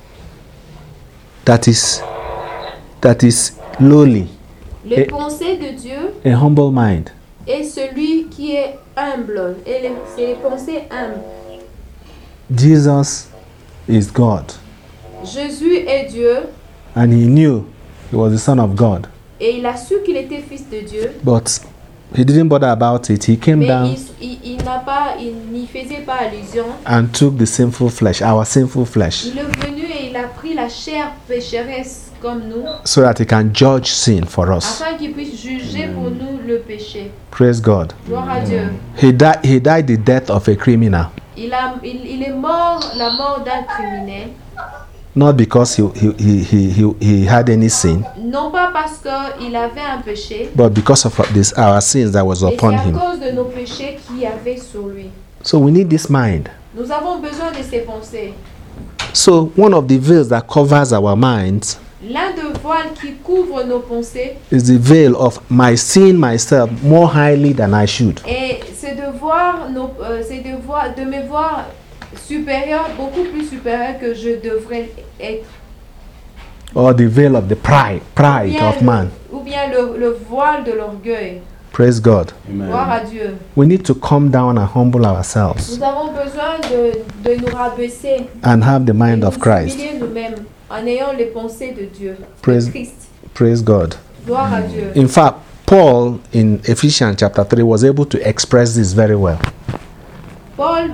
that is lowly, Les pensées de Dieu a humble mind. est celui qui est humble. Et c'est les pensées humbles. Jesus is God, Jésus est Dieu and he knew he was the Son of God, et il a su qu'il était fils de Dieu. but he didn't bother about it. He came Mais down il n'y faisait pas allusion. and took the sinful flesh, our sinful flesh, Il est venu et il a pris la chair pécheresse comme nous, so that he can judge sin for us. afin qu'il puisse juger pour nous le péché. Praise God. Gloire à Dieu. He died the death of a criminal, Il est mort la mort d'un criminel, not because he had any sin, non pas parce qu'il avait un péché, but because of our sins that was mais c'est upon à him. cause de nos péchés qu'il y avait sur lui. So we need this mind. Nous avons besoin de ces pensées. So one of the veils that covers our minds L'un des voiles qui couvre nos pensées, is the veil of my seeing myself more highly than I should. et c'est de me voir supérieur, beaucoup plus supérieur que je devrais être. Or the veil of the pride of man. Ou bien le voile de l'orgueil. Praise God. Gloire à Dieu. We need to come down and humble ourselves Nous avons besoin de nous rabaisser, and have the mind de of nous Christ. humilier nous-mêmes en ayant les pensées de Dieu, Praise- de Christ. Praise God. Gloire à Dieu. In fact, Paul in Ephesians chapter 3 was able to express this very well. Paul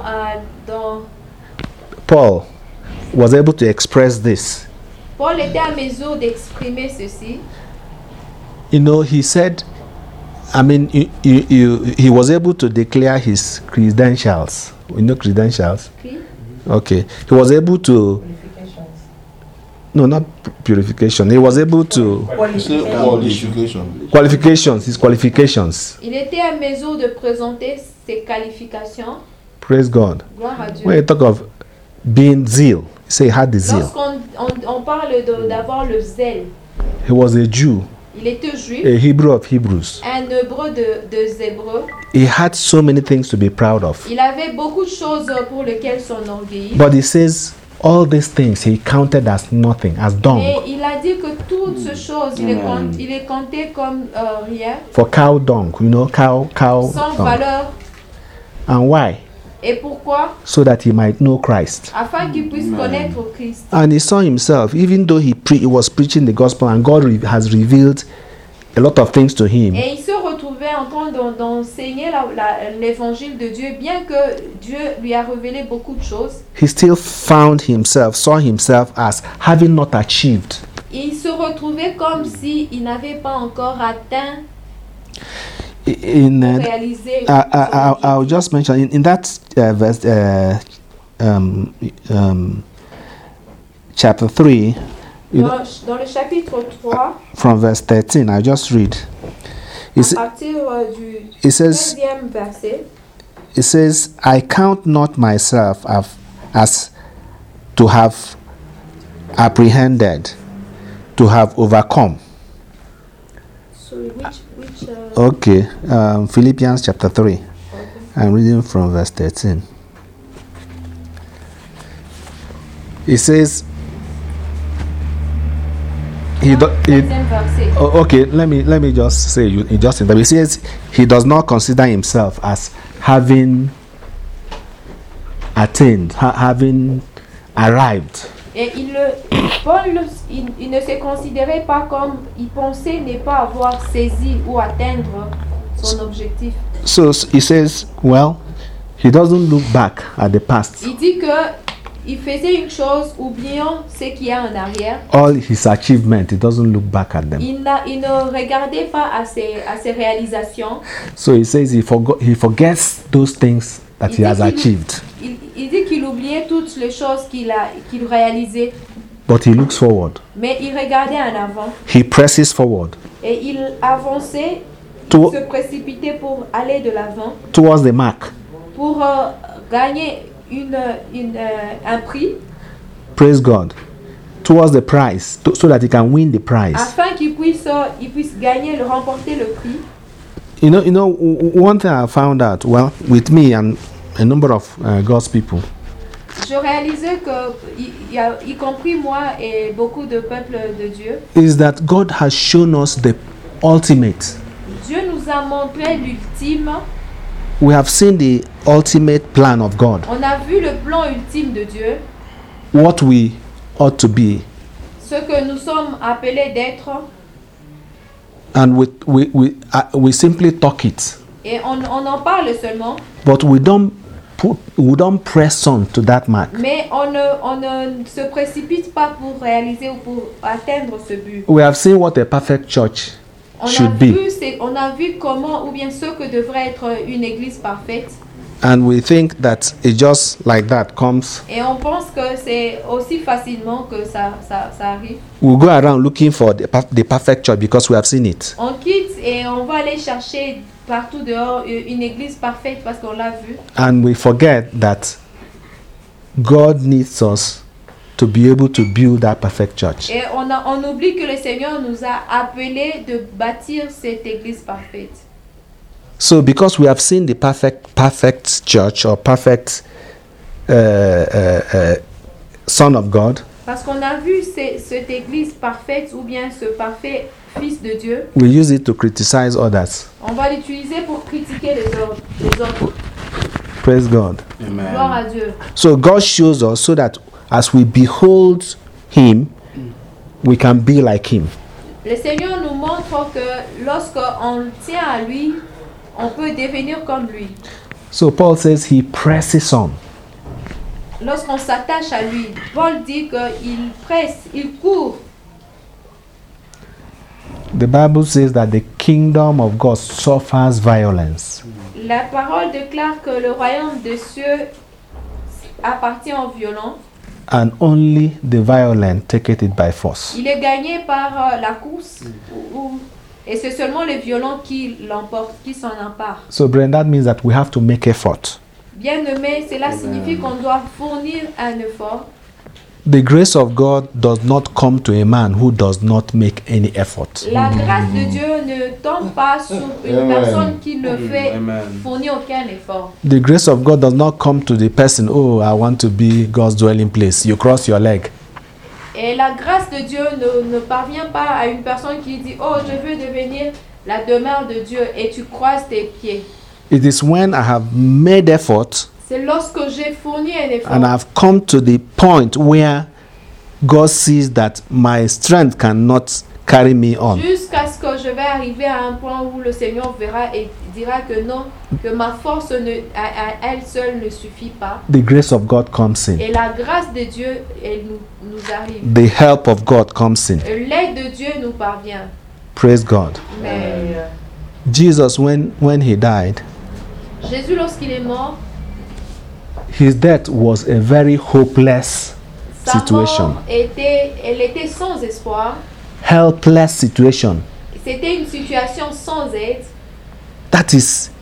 Paul was able to express this. Paul était à mesure d'exprimer ceci. You know, he said, I mean, he was able to declare his credentials. You know credentials? Puis, Okay. He was able to, no, not purification. He was able to, qualifications, his qualifications. il était à mesure de présenter ses qualifications. Praise God. Gloire à Dieu. When you talk of being zeal, say he had the zeal. Lorsqu'on parle d'avoir le zèle, He was a Jew, il était juif, a Hebrew of Hebrews. un hébreu de Hébreux. He had so many things to be proud of. Il avait beaucoup de choses pour lesquelles s'enorgueillir. But he says all these things he counted as nothing, as dung, Mais il a dit que toutes ces choses, il est compté comme rien, for cow dung, you know, cow sans dung. valeur. And why? Et pourquoi? So that he might know Christ. Afin qu'il puisse connaître Christ. And he saw himself, even though he was preaching the gospel and God has revealed a lot of things to him, Et il se retrouvait en train d'enseigner l'évangile de Dieu, bien que Dieu lui a révélé beaucoup de choses. he still saw himself as having not achieved. Il se retrouvait comme s'il n'avait pas encore atteint, In réalisé. I'll just mention in that verse, chapter 3, Dans le chapitre 3, from verse 13, I'll just read. à partir du It says, 13e verset, it says, I count not myself as to have apprehended, to have overcome. sorry, which Okay, Philippians chapter 3. I'm reading from verse 13. It says, he 13e verset. okay, let me just say you just in that. He says he does not consider himself as having attained, having arrived. Et Paul, il ne se considérait pas comme, il pensait ne pas avoir saisi ou atteindre son objectif. So he says, well, he doesn't look back at the past. Il dit que il faisait une chose, oubliant ce qu'il y a en arrière. All his achievements, he doesn't look back at them. Il ne regardait pas à ses réalisations. So he says he forgets those things that he has achieved. Il dit qu'il oubliait toutes les choses qu'il réalisait. but he looks forward. mais il regardait en avant He presses forward et il avançait, to- se précipitait pour aller de l'avant, towards the mark. pour gagner un prix, Praise God. Towards the prize, so that he can win the prize. afin qu'il puisse gagner, remporter le prix. You know, one thing I found out, well, with me and a number of God's people, Je réalisais que, y compris moi et beaucoup de peuples de Dieu, is that God has shown us the ultimate. Dieu nous a montré l'ultime. We have seen the ultimate plan of God, On a vu le plan ultime de Dieu, what we ought to be, ce que nous sommes appelés d'être, and we simply talk it, et on en parle seulement, but we don't press on to that mark. mais on ne se précipite pas pour réaliser ou pour atteindre ce but. We have seen what a perfect church On a should be, vu comment, ou bien ce que devrait être une église parfaite, and we think that it just like that comes. et on pense que c'est aussi facilement que ça arrive. We go around looking for the perfect church because we have seen it. On quitte et on va aller chercher partout dehors une église parfaite parce qu'on l'a vue. And we forget that God needs us to be able to build that perfect church. Et on oublie que le Seigneur nous a appelés de bâtir cette église parfaite. So because we have seen the perfect church or perfect Son of God, Parce qu'on a vu cette église parfaite ou bien ce parfait Fils de Dieu, we use it to criticize others. on va l'utiliser pour critiquer les autres. Praise God. Gloire à Dieu. So God shows us so that as we behold Him, we can be like Him. Le Seigneur nous montre que lorsqu'on tient à lui, on peut devenir comme lui. So Paul says he presses on. Lorsqu'on s'attache à lui, Paul dit qu'il presse, il court. The Bible says that the kingdom of God suffers violence, La parole déclare que le royaume des cieux appartient aux violents. and only the violent take it by force. Il est gagné par la course et c'est seulement les violents qui l'emportent, qui s'en emparent. So, Brent, that means that we have to make effort. Bien-aimé, cela signifie qu'on doit fournir un effort. The grace of God does not come to a man who does not make any effort. La grâce de Dieu ne tombe pas sur une personne qui ne fait fournir aucun effort. The grace of God does not come to the person, oh, I want to be God's dwelling place. You cross your leg. Et la grâce de Dieu ne parvient pas à une personne qui dit, oh, je veux devenir la demeure de Dieu, et tu croises tes pieds. It is when I have made effort C'est lorsque j'ai fourni un effort. and I've come to the point where God sees that my strength cannot carry me on. Jusqu'à ce que je vais arriver à un point où le Seigneur verra et dira que non, que ma force à elle seule ne suffit pas. The grace of God comes in. Et la grâce de Dieu, elle nous arrive. The help of God comes in. Et l'aide de Dieu nous parvient. Praise God. Mais Jesus, when he died, Jésus, lorsqu'il est mort, his death was a very hopeless sa situation. mort elle était sans espoir. Helpless situation. C'était une situation sans aide. That is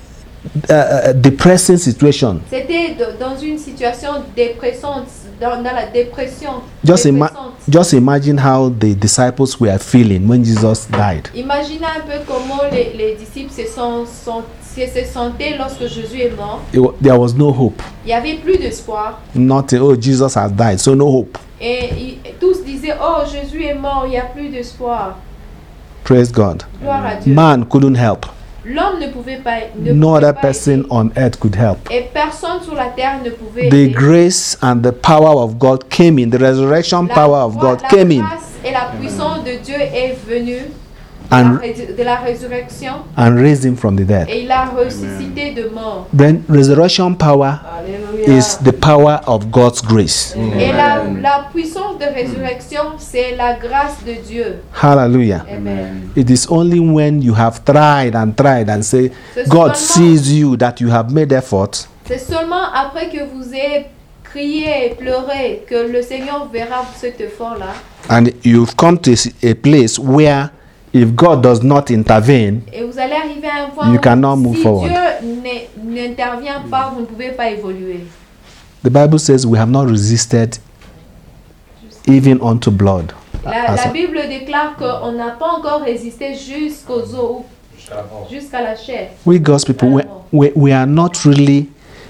a depressing situation. C'était dans une situation dépressante, dans la dépression. Just dépressante. imagine how the disciples were feeling when Jesus died. Imaginez un peu comment les disciples se sentaient lorsque Jésus est mort. There was no hope. Il n'y avait plus d'espoir. Not, oh, Jesus has died, so no hope. Et tous disaient, oh, Jésus est mort, il n'y a plus d'espoir. Praise God. Gloire à Dieu. Man couldn't help. L'homme ne pouvait pas. No other person on earth could help. Et personne sur la terre ne pouvait The aider. grace and the power of God came in. The resurrection power of God came in La grâce et la puissance de Dieu est venue and, de la résurrection and raised him from the dead. et il a ressuscité de mort. Then resurrection power is the power of God's grace. Et la puissance de résurrection, c'est la grâce de Dieu. Hallelujah. Amen. It is only when you have tried and say, C'est God seulement- sees you, that you have made effort, C'est seulement après que vous ayez crier et pleurer que le Seigneur verra cet effort-là, and you've come to a place where if God does not intervene, et vous allez arriver à un point You où cannot move si forward. Dieu n'intervient pas, vous ne pouvez pas évoluer. the Bible says we have not resisted even unto blood. La Bible déclare qu'on n'a pas encore résisté jusqu'aux os, jusqu'à la chair. We God's people, we are not really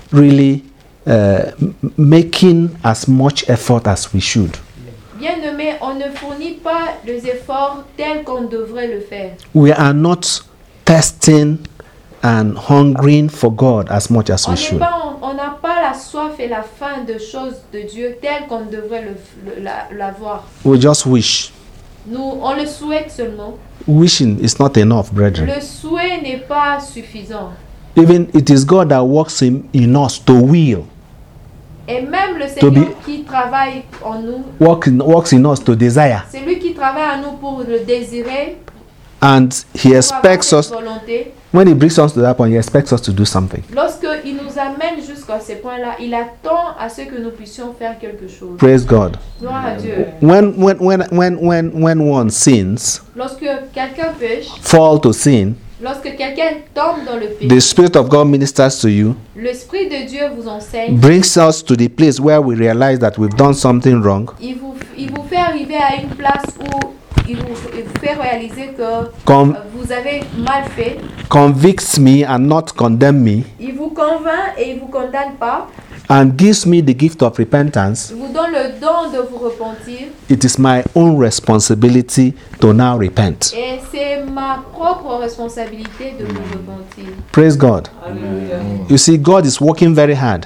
making as much effort as we should. Bien-aimés, on ne fournit pas les efforts tels qu'on devrait le faire. We are not testing and hungering for God as much as we should. On n'a pas la soif et la faim de choses de Dieu telles qu'on devrait l'avoir. We just wish. Nous, on le souhaite seulement. Wishing is not enough, brethren. Le souhait n'est pas suffisant. Even it is God that works in us to will. Et même le Seigneur qui travaille en nous, Works in us to desire. c'est lui qui travaille en nous pour le désirer, And He pour expects avoir us, cette volonté. when He brings us to that point, He expects us to do something. Lorsqu'il nous amène jusqu'à ce point-là, il attend à ce que nous puissions faire quelque chose. Praise God. Gloire à Dieu. When one sins, Lorsque quelqu'un pêche, fall to sin, lorsque quelqu'un tombe dans le the péché, Spirit of God ministers to you, l'Esprit de Dieu vous enseigne, brings us to the place where we realize that we've done something wrong, il vous fait arriver à une place où il vous fait réaliser que vous avez mal fait. convicts me and not condemn me, Il vous convainc et il vous condamne pas. and gives me the gift of repentance. Il vous donne le don de vous repentir. It is my own responsibility to now repent. Et c'est ma propre responsabilité de vous repentir. Praise God. You see, God is working very hard.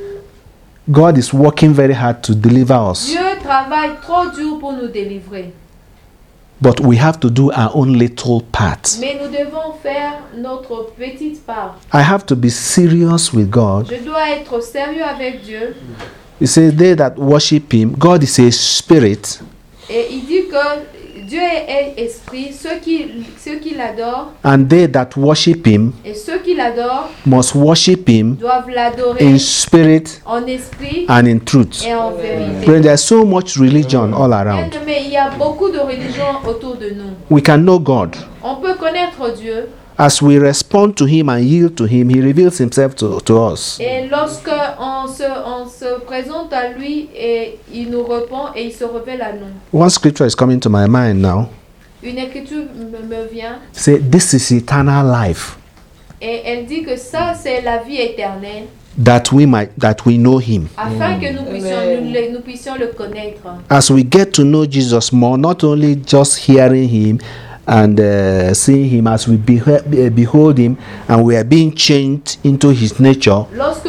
God is working very hard to deliver us. Dieu travaille trop dur pour nous délivrer. But we have to do our own little part. Mais nous devons faire notre petite part. I have to be serious with God. Je dois être sérieux avec Dieu. He says, they that worship Him, God is a spirit, Et il dit que Dieu est esprit. Ceux qui l'adorent and they that worship Him et ceux qui l'adorent must worship Him doivent l'adorer in spirit en esprit and in truth. et en vérité. But there's so much religion all around. Mais il y a beaucoup de religions autour de nous. We can know God. On peut connaître Dieu. As we respond to Him and yield to Him, He reveals Himself to us. Et lorsque on se présente à lui et il nous répond et il se révèle à nous. One scripture is coming to my mind now. Une écriture me vient Say, this is eternal life, et elle dit que ça c'est la vie éternelle that we know Him. afin que nous puissions le connaître. As we get to know Jesus more, not only just hearing Him and seeing Him, as we behold Him and we are being changed into His nature, Lorsque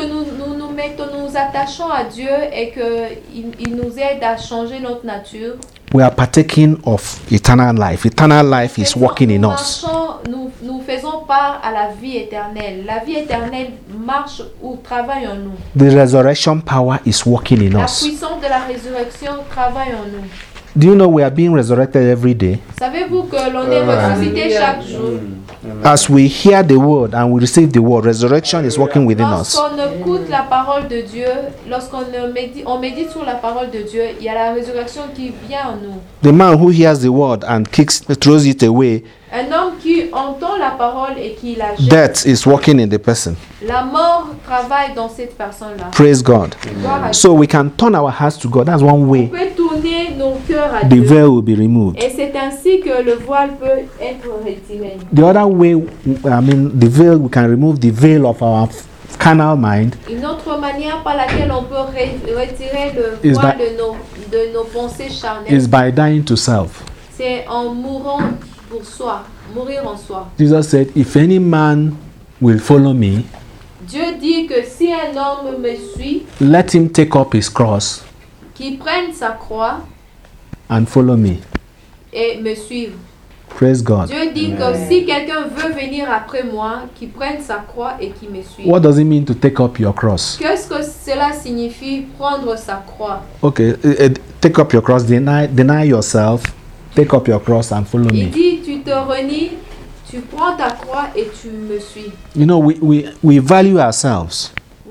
nous attachons à Dieu et qu'il nous aide à changer notre nature, we are partaking of eternal life. Eternal life is working in us. Nous faisons part à la vie éternelle. La vie éternelle marche ou travaille en nous. The resurrection power is working in La us. puissance de la résurrection travaille en nous. Do you know we are being resurrected every day? Savez-vous que l'on est ressuscité chaque jour? As we hear the word and we receive the word, resurrection is working within us. Lorsqu'on écoute la parole de Dieu, lorsqu'on médite sur la parole de Dieu, il y a la résurrection qui vient en nous. The man who hears the word and throws it away, Un homme qui entend la parole et qui la jette, death is working in the person. la mort travaille dans cette personne-là. Praise God. Gloire à So we can turn our hearts to God. That's one Dieu. On way peut tourner nos cœurs à the Dieu. veil will be removed. Et c'est ainsi que le voile peut être retiré. The other way, the veil, we can remove the veil of our carnal mind Une autre manière par laquelle on peut retirer le Is voile by- de nos pensées charnelles, is by dying to self. c'est en mourant pour soi, mourir en soi. Jesus said, if any man will follow me, Dieu dit que si un homme me suit, let him take up his cross qu'il prenne sa croix and follow me. et me suive. Praise God. Dieu dit que si quelqu'un veut venir après moi, qu'il prenne sa croix et qu'il me suive. What does it mean to take up your cross? Qu'est-ce que cela signifie prendre sa croix? Okay, take up your cross, deny yourself, take up your cross and follow Il me. dit tu te renies, tu prends ta croix et tu me suis. You know, we value ourselves. Vous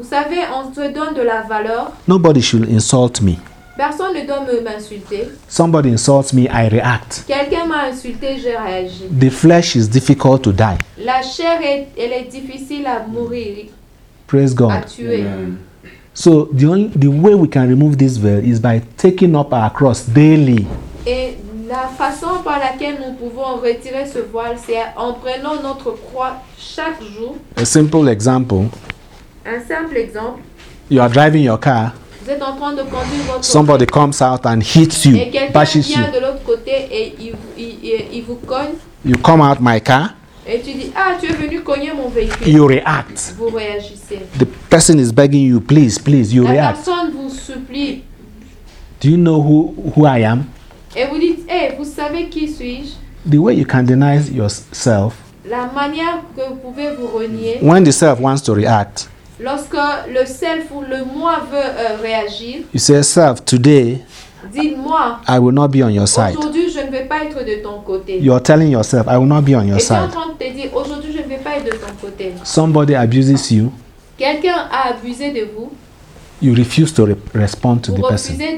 Vous savez, on se donne de la valeur. Nobody should insult me. Personne ne doit m'insulter. Somebody insults me, I react. Quelqu'un m'a insulté, j'ai réagi. The flesh is difficult to die. La chair, elle est difficile à mourir, Praise à God. tuer. Amen. So the way we can remove this veil is by taking up our cross daily. Et la façon par laquelle nous pouvons retirer ce voile, c'est en prenant notre croix chaque jour. A simple example, Un simple exemple, you are driving your car, vous êtes en train de conduire votre somebody comes out and hits you, et quelqu'un bashes you. vient de l'autre côté et il vous cogne. You come out my car, Et tu dis, ah, tu es venu cogner mon véhicule. you react. Vous réagissez. The person is begging you, please, please, you La react. personne vous supplie Do you know who I am? et vous dites, hey, vous savez qui suis-je? The way you can deny yourself, La manière que vous pouvez vous renier, when the self wants to react, lorsque le self ou le moi veut réagir, you say, self, today dites-moi, I will not be on your side. aujourd'hui je ne vais pas être de ton côté. You're telling yourself, I will not be on your Et tu es en side. train de te dire, aujourd'hui je ne vais pas être de ton côté. Somebody abuses you, Quelqu'un a abusé de vous, you refuse to respond to vous the person. refusez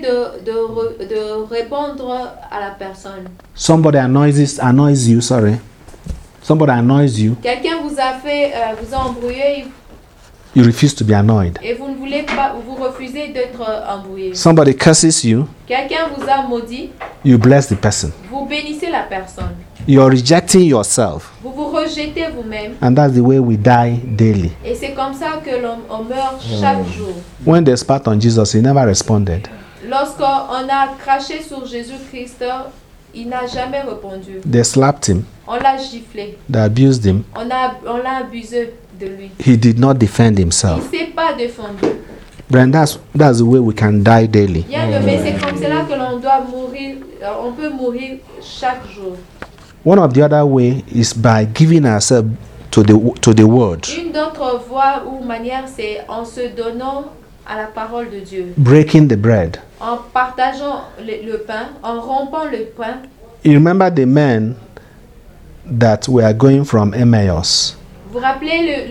de répondre à la personne. Somebody annoys you, sorry. Somebody annoys you, Quelqu'un vous a fait, vous a embrouillé you refuse to be annoyed. et vous ne voulez pas, vous refusez d'être embrouillé. Somebody curses you, Quelqu'un vous a maudit, you bless the person. vous bénissez la personne. You're rejecting yourself, Vous vous rejetez vous-même. and that's the way we die daily. Et c'est comme ça que l'on meurt chaque jour. When they spat on Jesus, he never responded. Lorsqu'on a craché sur Jésus-Christ, il n'a jamais répondu. They slapped him, On l'a giflé. they abused him. On l'a abusé de lui. He did not defend Il himself. ne s'est pas défendu. Then that's the way we can die daily. Bien mais c'est comme cela que l'on doit mourir. On peut mourir chaque jour. One of the other way is by giving ourselves to the word, Une autre voie ou manière, c'est en se donnant à la parole de Dieu. breaking the bread. En partageant le pain, en rompant le pain. You remember the men that were going from Emmaus. Vous vous rappelez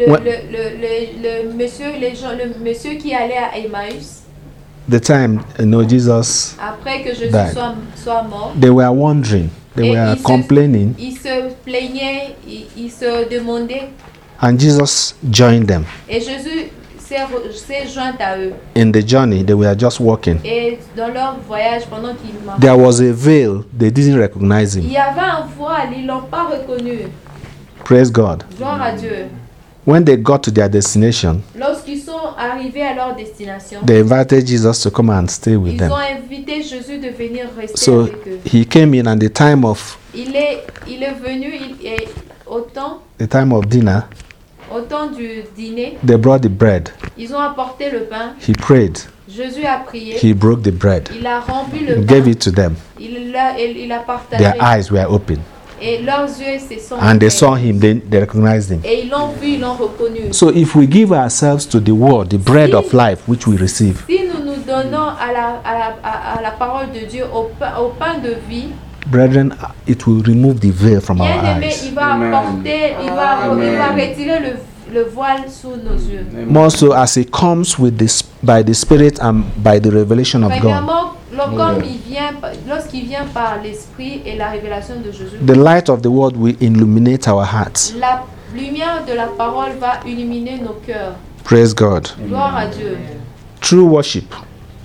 le monsieur, le monsieur qui allait à Emmaüs The time Jesus, après que Jésus Died. soit mort? they were wondering, they Et were ils complaining, Il se plaignait, il se demandait. and Jesus joined them. Et Jésus s'est joint à eux. In the journey, they were just walking. Et dans leur voyage, pendant qu'ils marchaient, There was a veil, they didn't recognize il him. y avait un voile, ils ne l'ont pas reconnu. Praise God. Gloire à Dieu. When they got to their destination, Lorsqu'ils sont arrivés à leur destination, they invited Jesus to come and stay with ils them. ont invité Jésus de venir rester So avec eux. he came in, and the time of Il est venu et au temps dinner, du dîner, they brought the bread. ils ont apporté le pain. He prayed. Jésus a prié. He broke the bread. Il a rempli le He pain. gave it to them. Il a partagé. Their eyes were open, Et leurs yeux se sont and they ouverts. saw him. They recognized him. Et ils l'ont vu, ils l'ont reconnu. So if we give ourselves to the word, the bread of life which we receive, Si nous nous donnons à la parole de Dieu, au pain de vie, brethren, it will remove the veil from our bien aimé, eyes. il va Amen. apporter, il va retirer le voile sous nos yeux. More so as it comes with this by the Spirit and by the revelation of God. Premièrement, lorsqu'il vient par l'Esprit et la révélation de Jésus, The light of the word will illuminate our hearts. la lumière de la parole va illuminer nos cœurs. Praise God. Gloire à Dieu. True worship.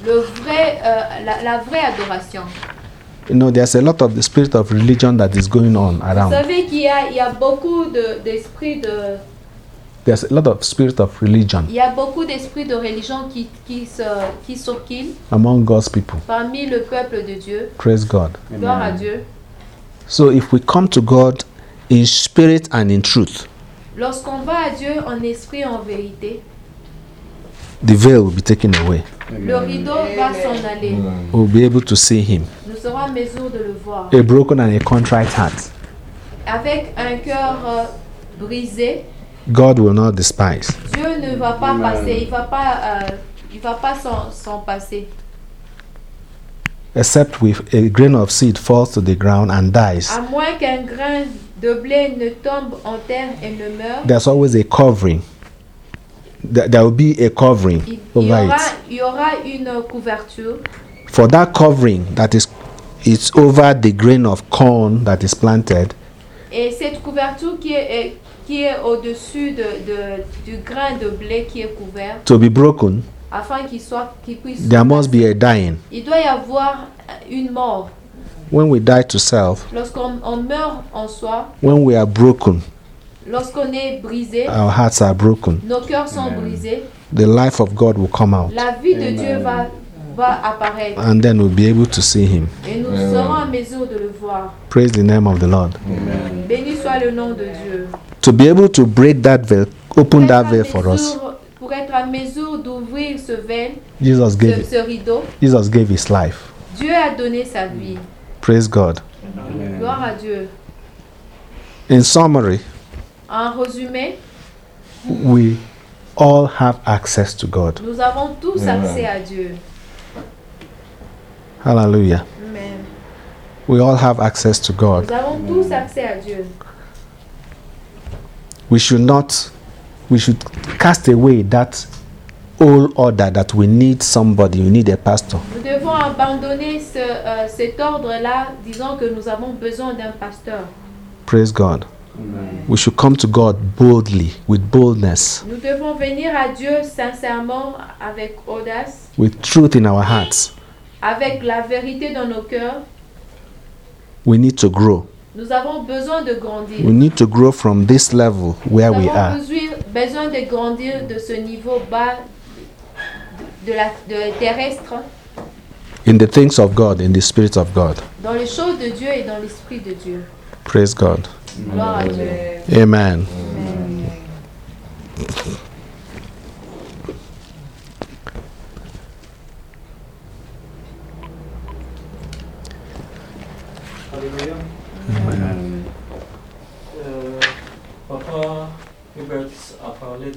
La vraie adoration. You know, there's a lot of the spirit of religion that is going on Vous around. savez qu'il y a beaucoup d'esprits de... There's a lot of spirit of religion Il y a beaucoup d'esprits de religion qui circulent among God's people. parmi le peuple de Dieu. Praise God. Gloire à Dieu. So if we come to God in spirit and in truth, Lorsqu'on va à Dieu en esprit, en vérité, the veil will be taken away. le rideau va s'en aller. We'll be able to see Him. Nous serons en mesure de le voir. A broken and a contrite heart, Avec un cœur brisé, God will not despise. Dieu ne va pas passer, il va pas s'en passer. Except if a grain of seed falls to the ground and dies, À moins qu'un grain de blé ne tombe en terre et ne meure, there's always a covering there will be a covering il over it. y aura une couverture. For that covering that is it's over the grain of corn that is planted, Et cette couverture qui est au-dessus du grain de blé qui est couvert, to be broken, afin qu'il puisse there must be a dying. il doit y avoir une mort. When we die to self, Lorsqu'on meurt en soi, when we are broken, lorsqu'on est brisé, our hearts are broken. nos cœurs sont brisés, The life of God will come out, la vie de Dieu va apparaître and then we'll be able to see Him. et nous serons en mesure de le voir. Praise the name of the Lord. Béni soit le nom de Dieu. To be able to break that veil, open that veil for us, Pour être en mesure d'ouvrir ce véil, Jesus gave ce rideau, Jesus gave His life. Dieu a donné sa vie. Praise God. Gloire à Dieu. In summary, En résumé, we all have access to God. nous avons tous accès à Dieu. Hallelujah. Amen. We all have access to God. Nous avons tous accès à Dieu. We should cast away that old order that we need somebody, we need a pastor. Nous devons abandonner cet ordre-là, disant que nous avons besoin d'un pasteur. Praise God. We should come to God boldly, with boldness, Nous devons venir à Dieu sincèrement, avec audace, with truth in our hearts. avec la vérité dans nos cœurs. We need to grow. Nous avons besoin de grandir. We need to grow from this level where Nous we avons are besoin de grandir de ce niveau bas de terrestre in the things of God, in the Spirit of God. dans les choses de Dieu et dans l'esprit de Dieu. Praise God. Gloire à Dieu. Amen. Amen.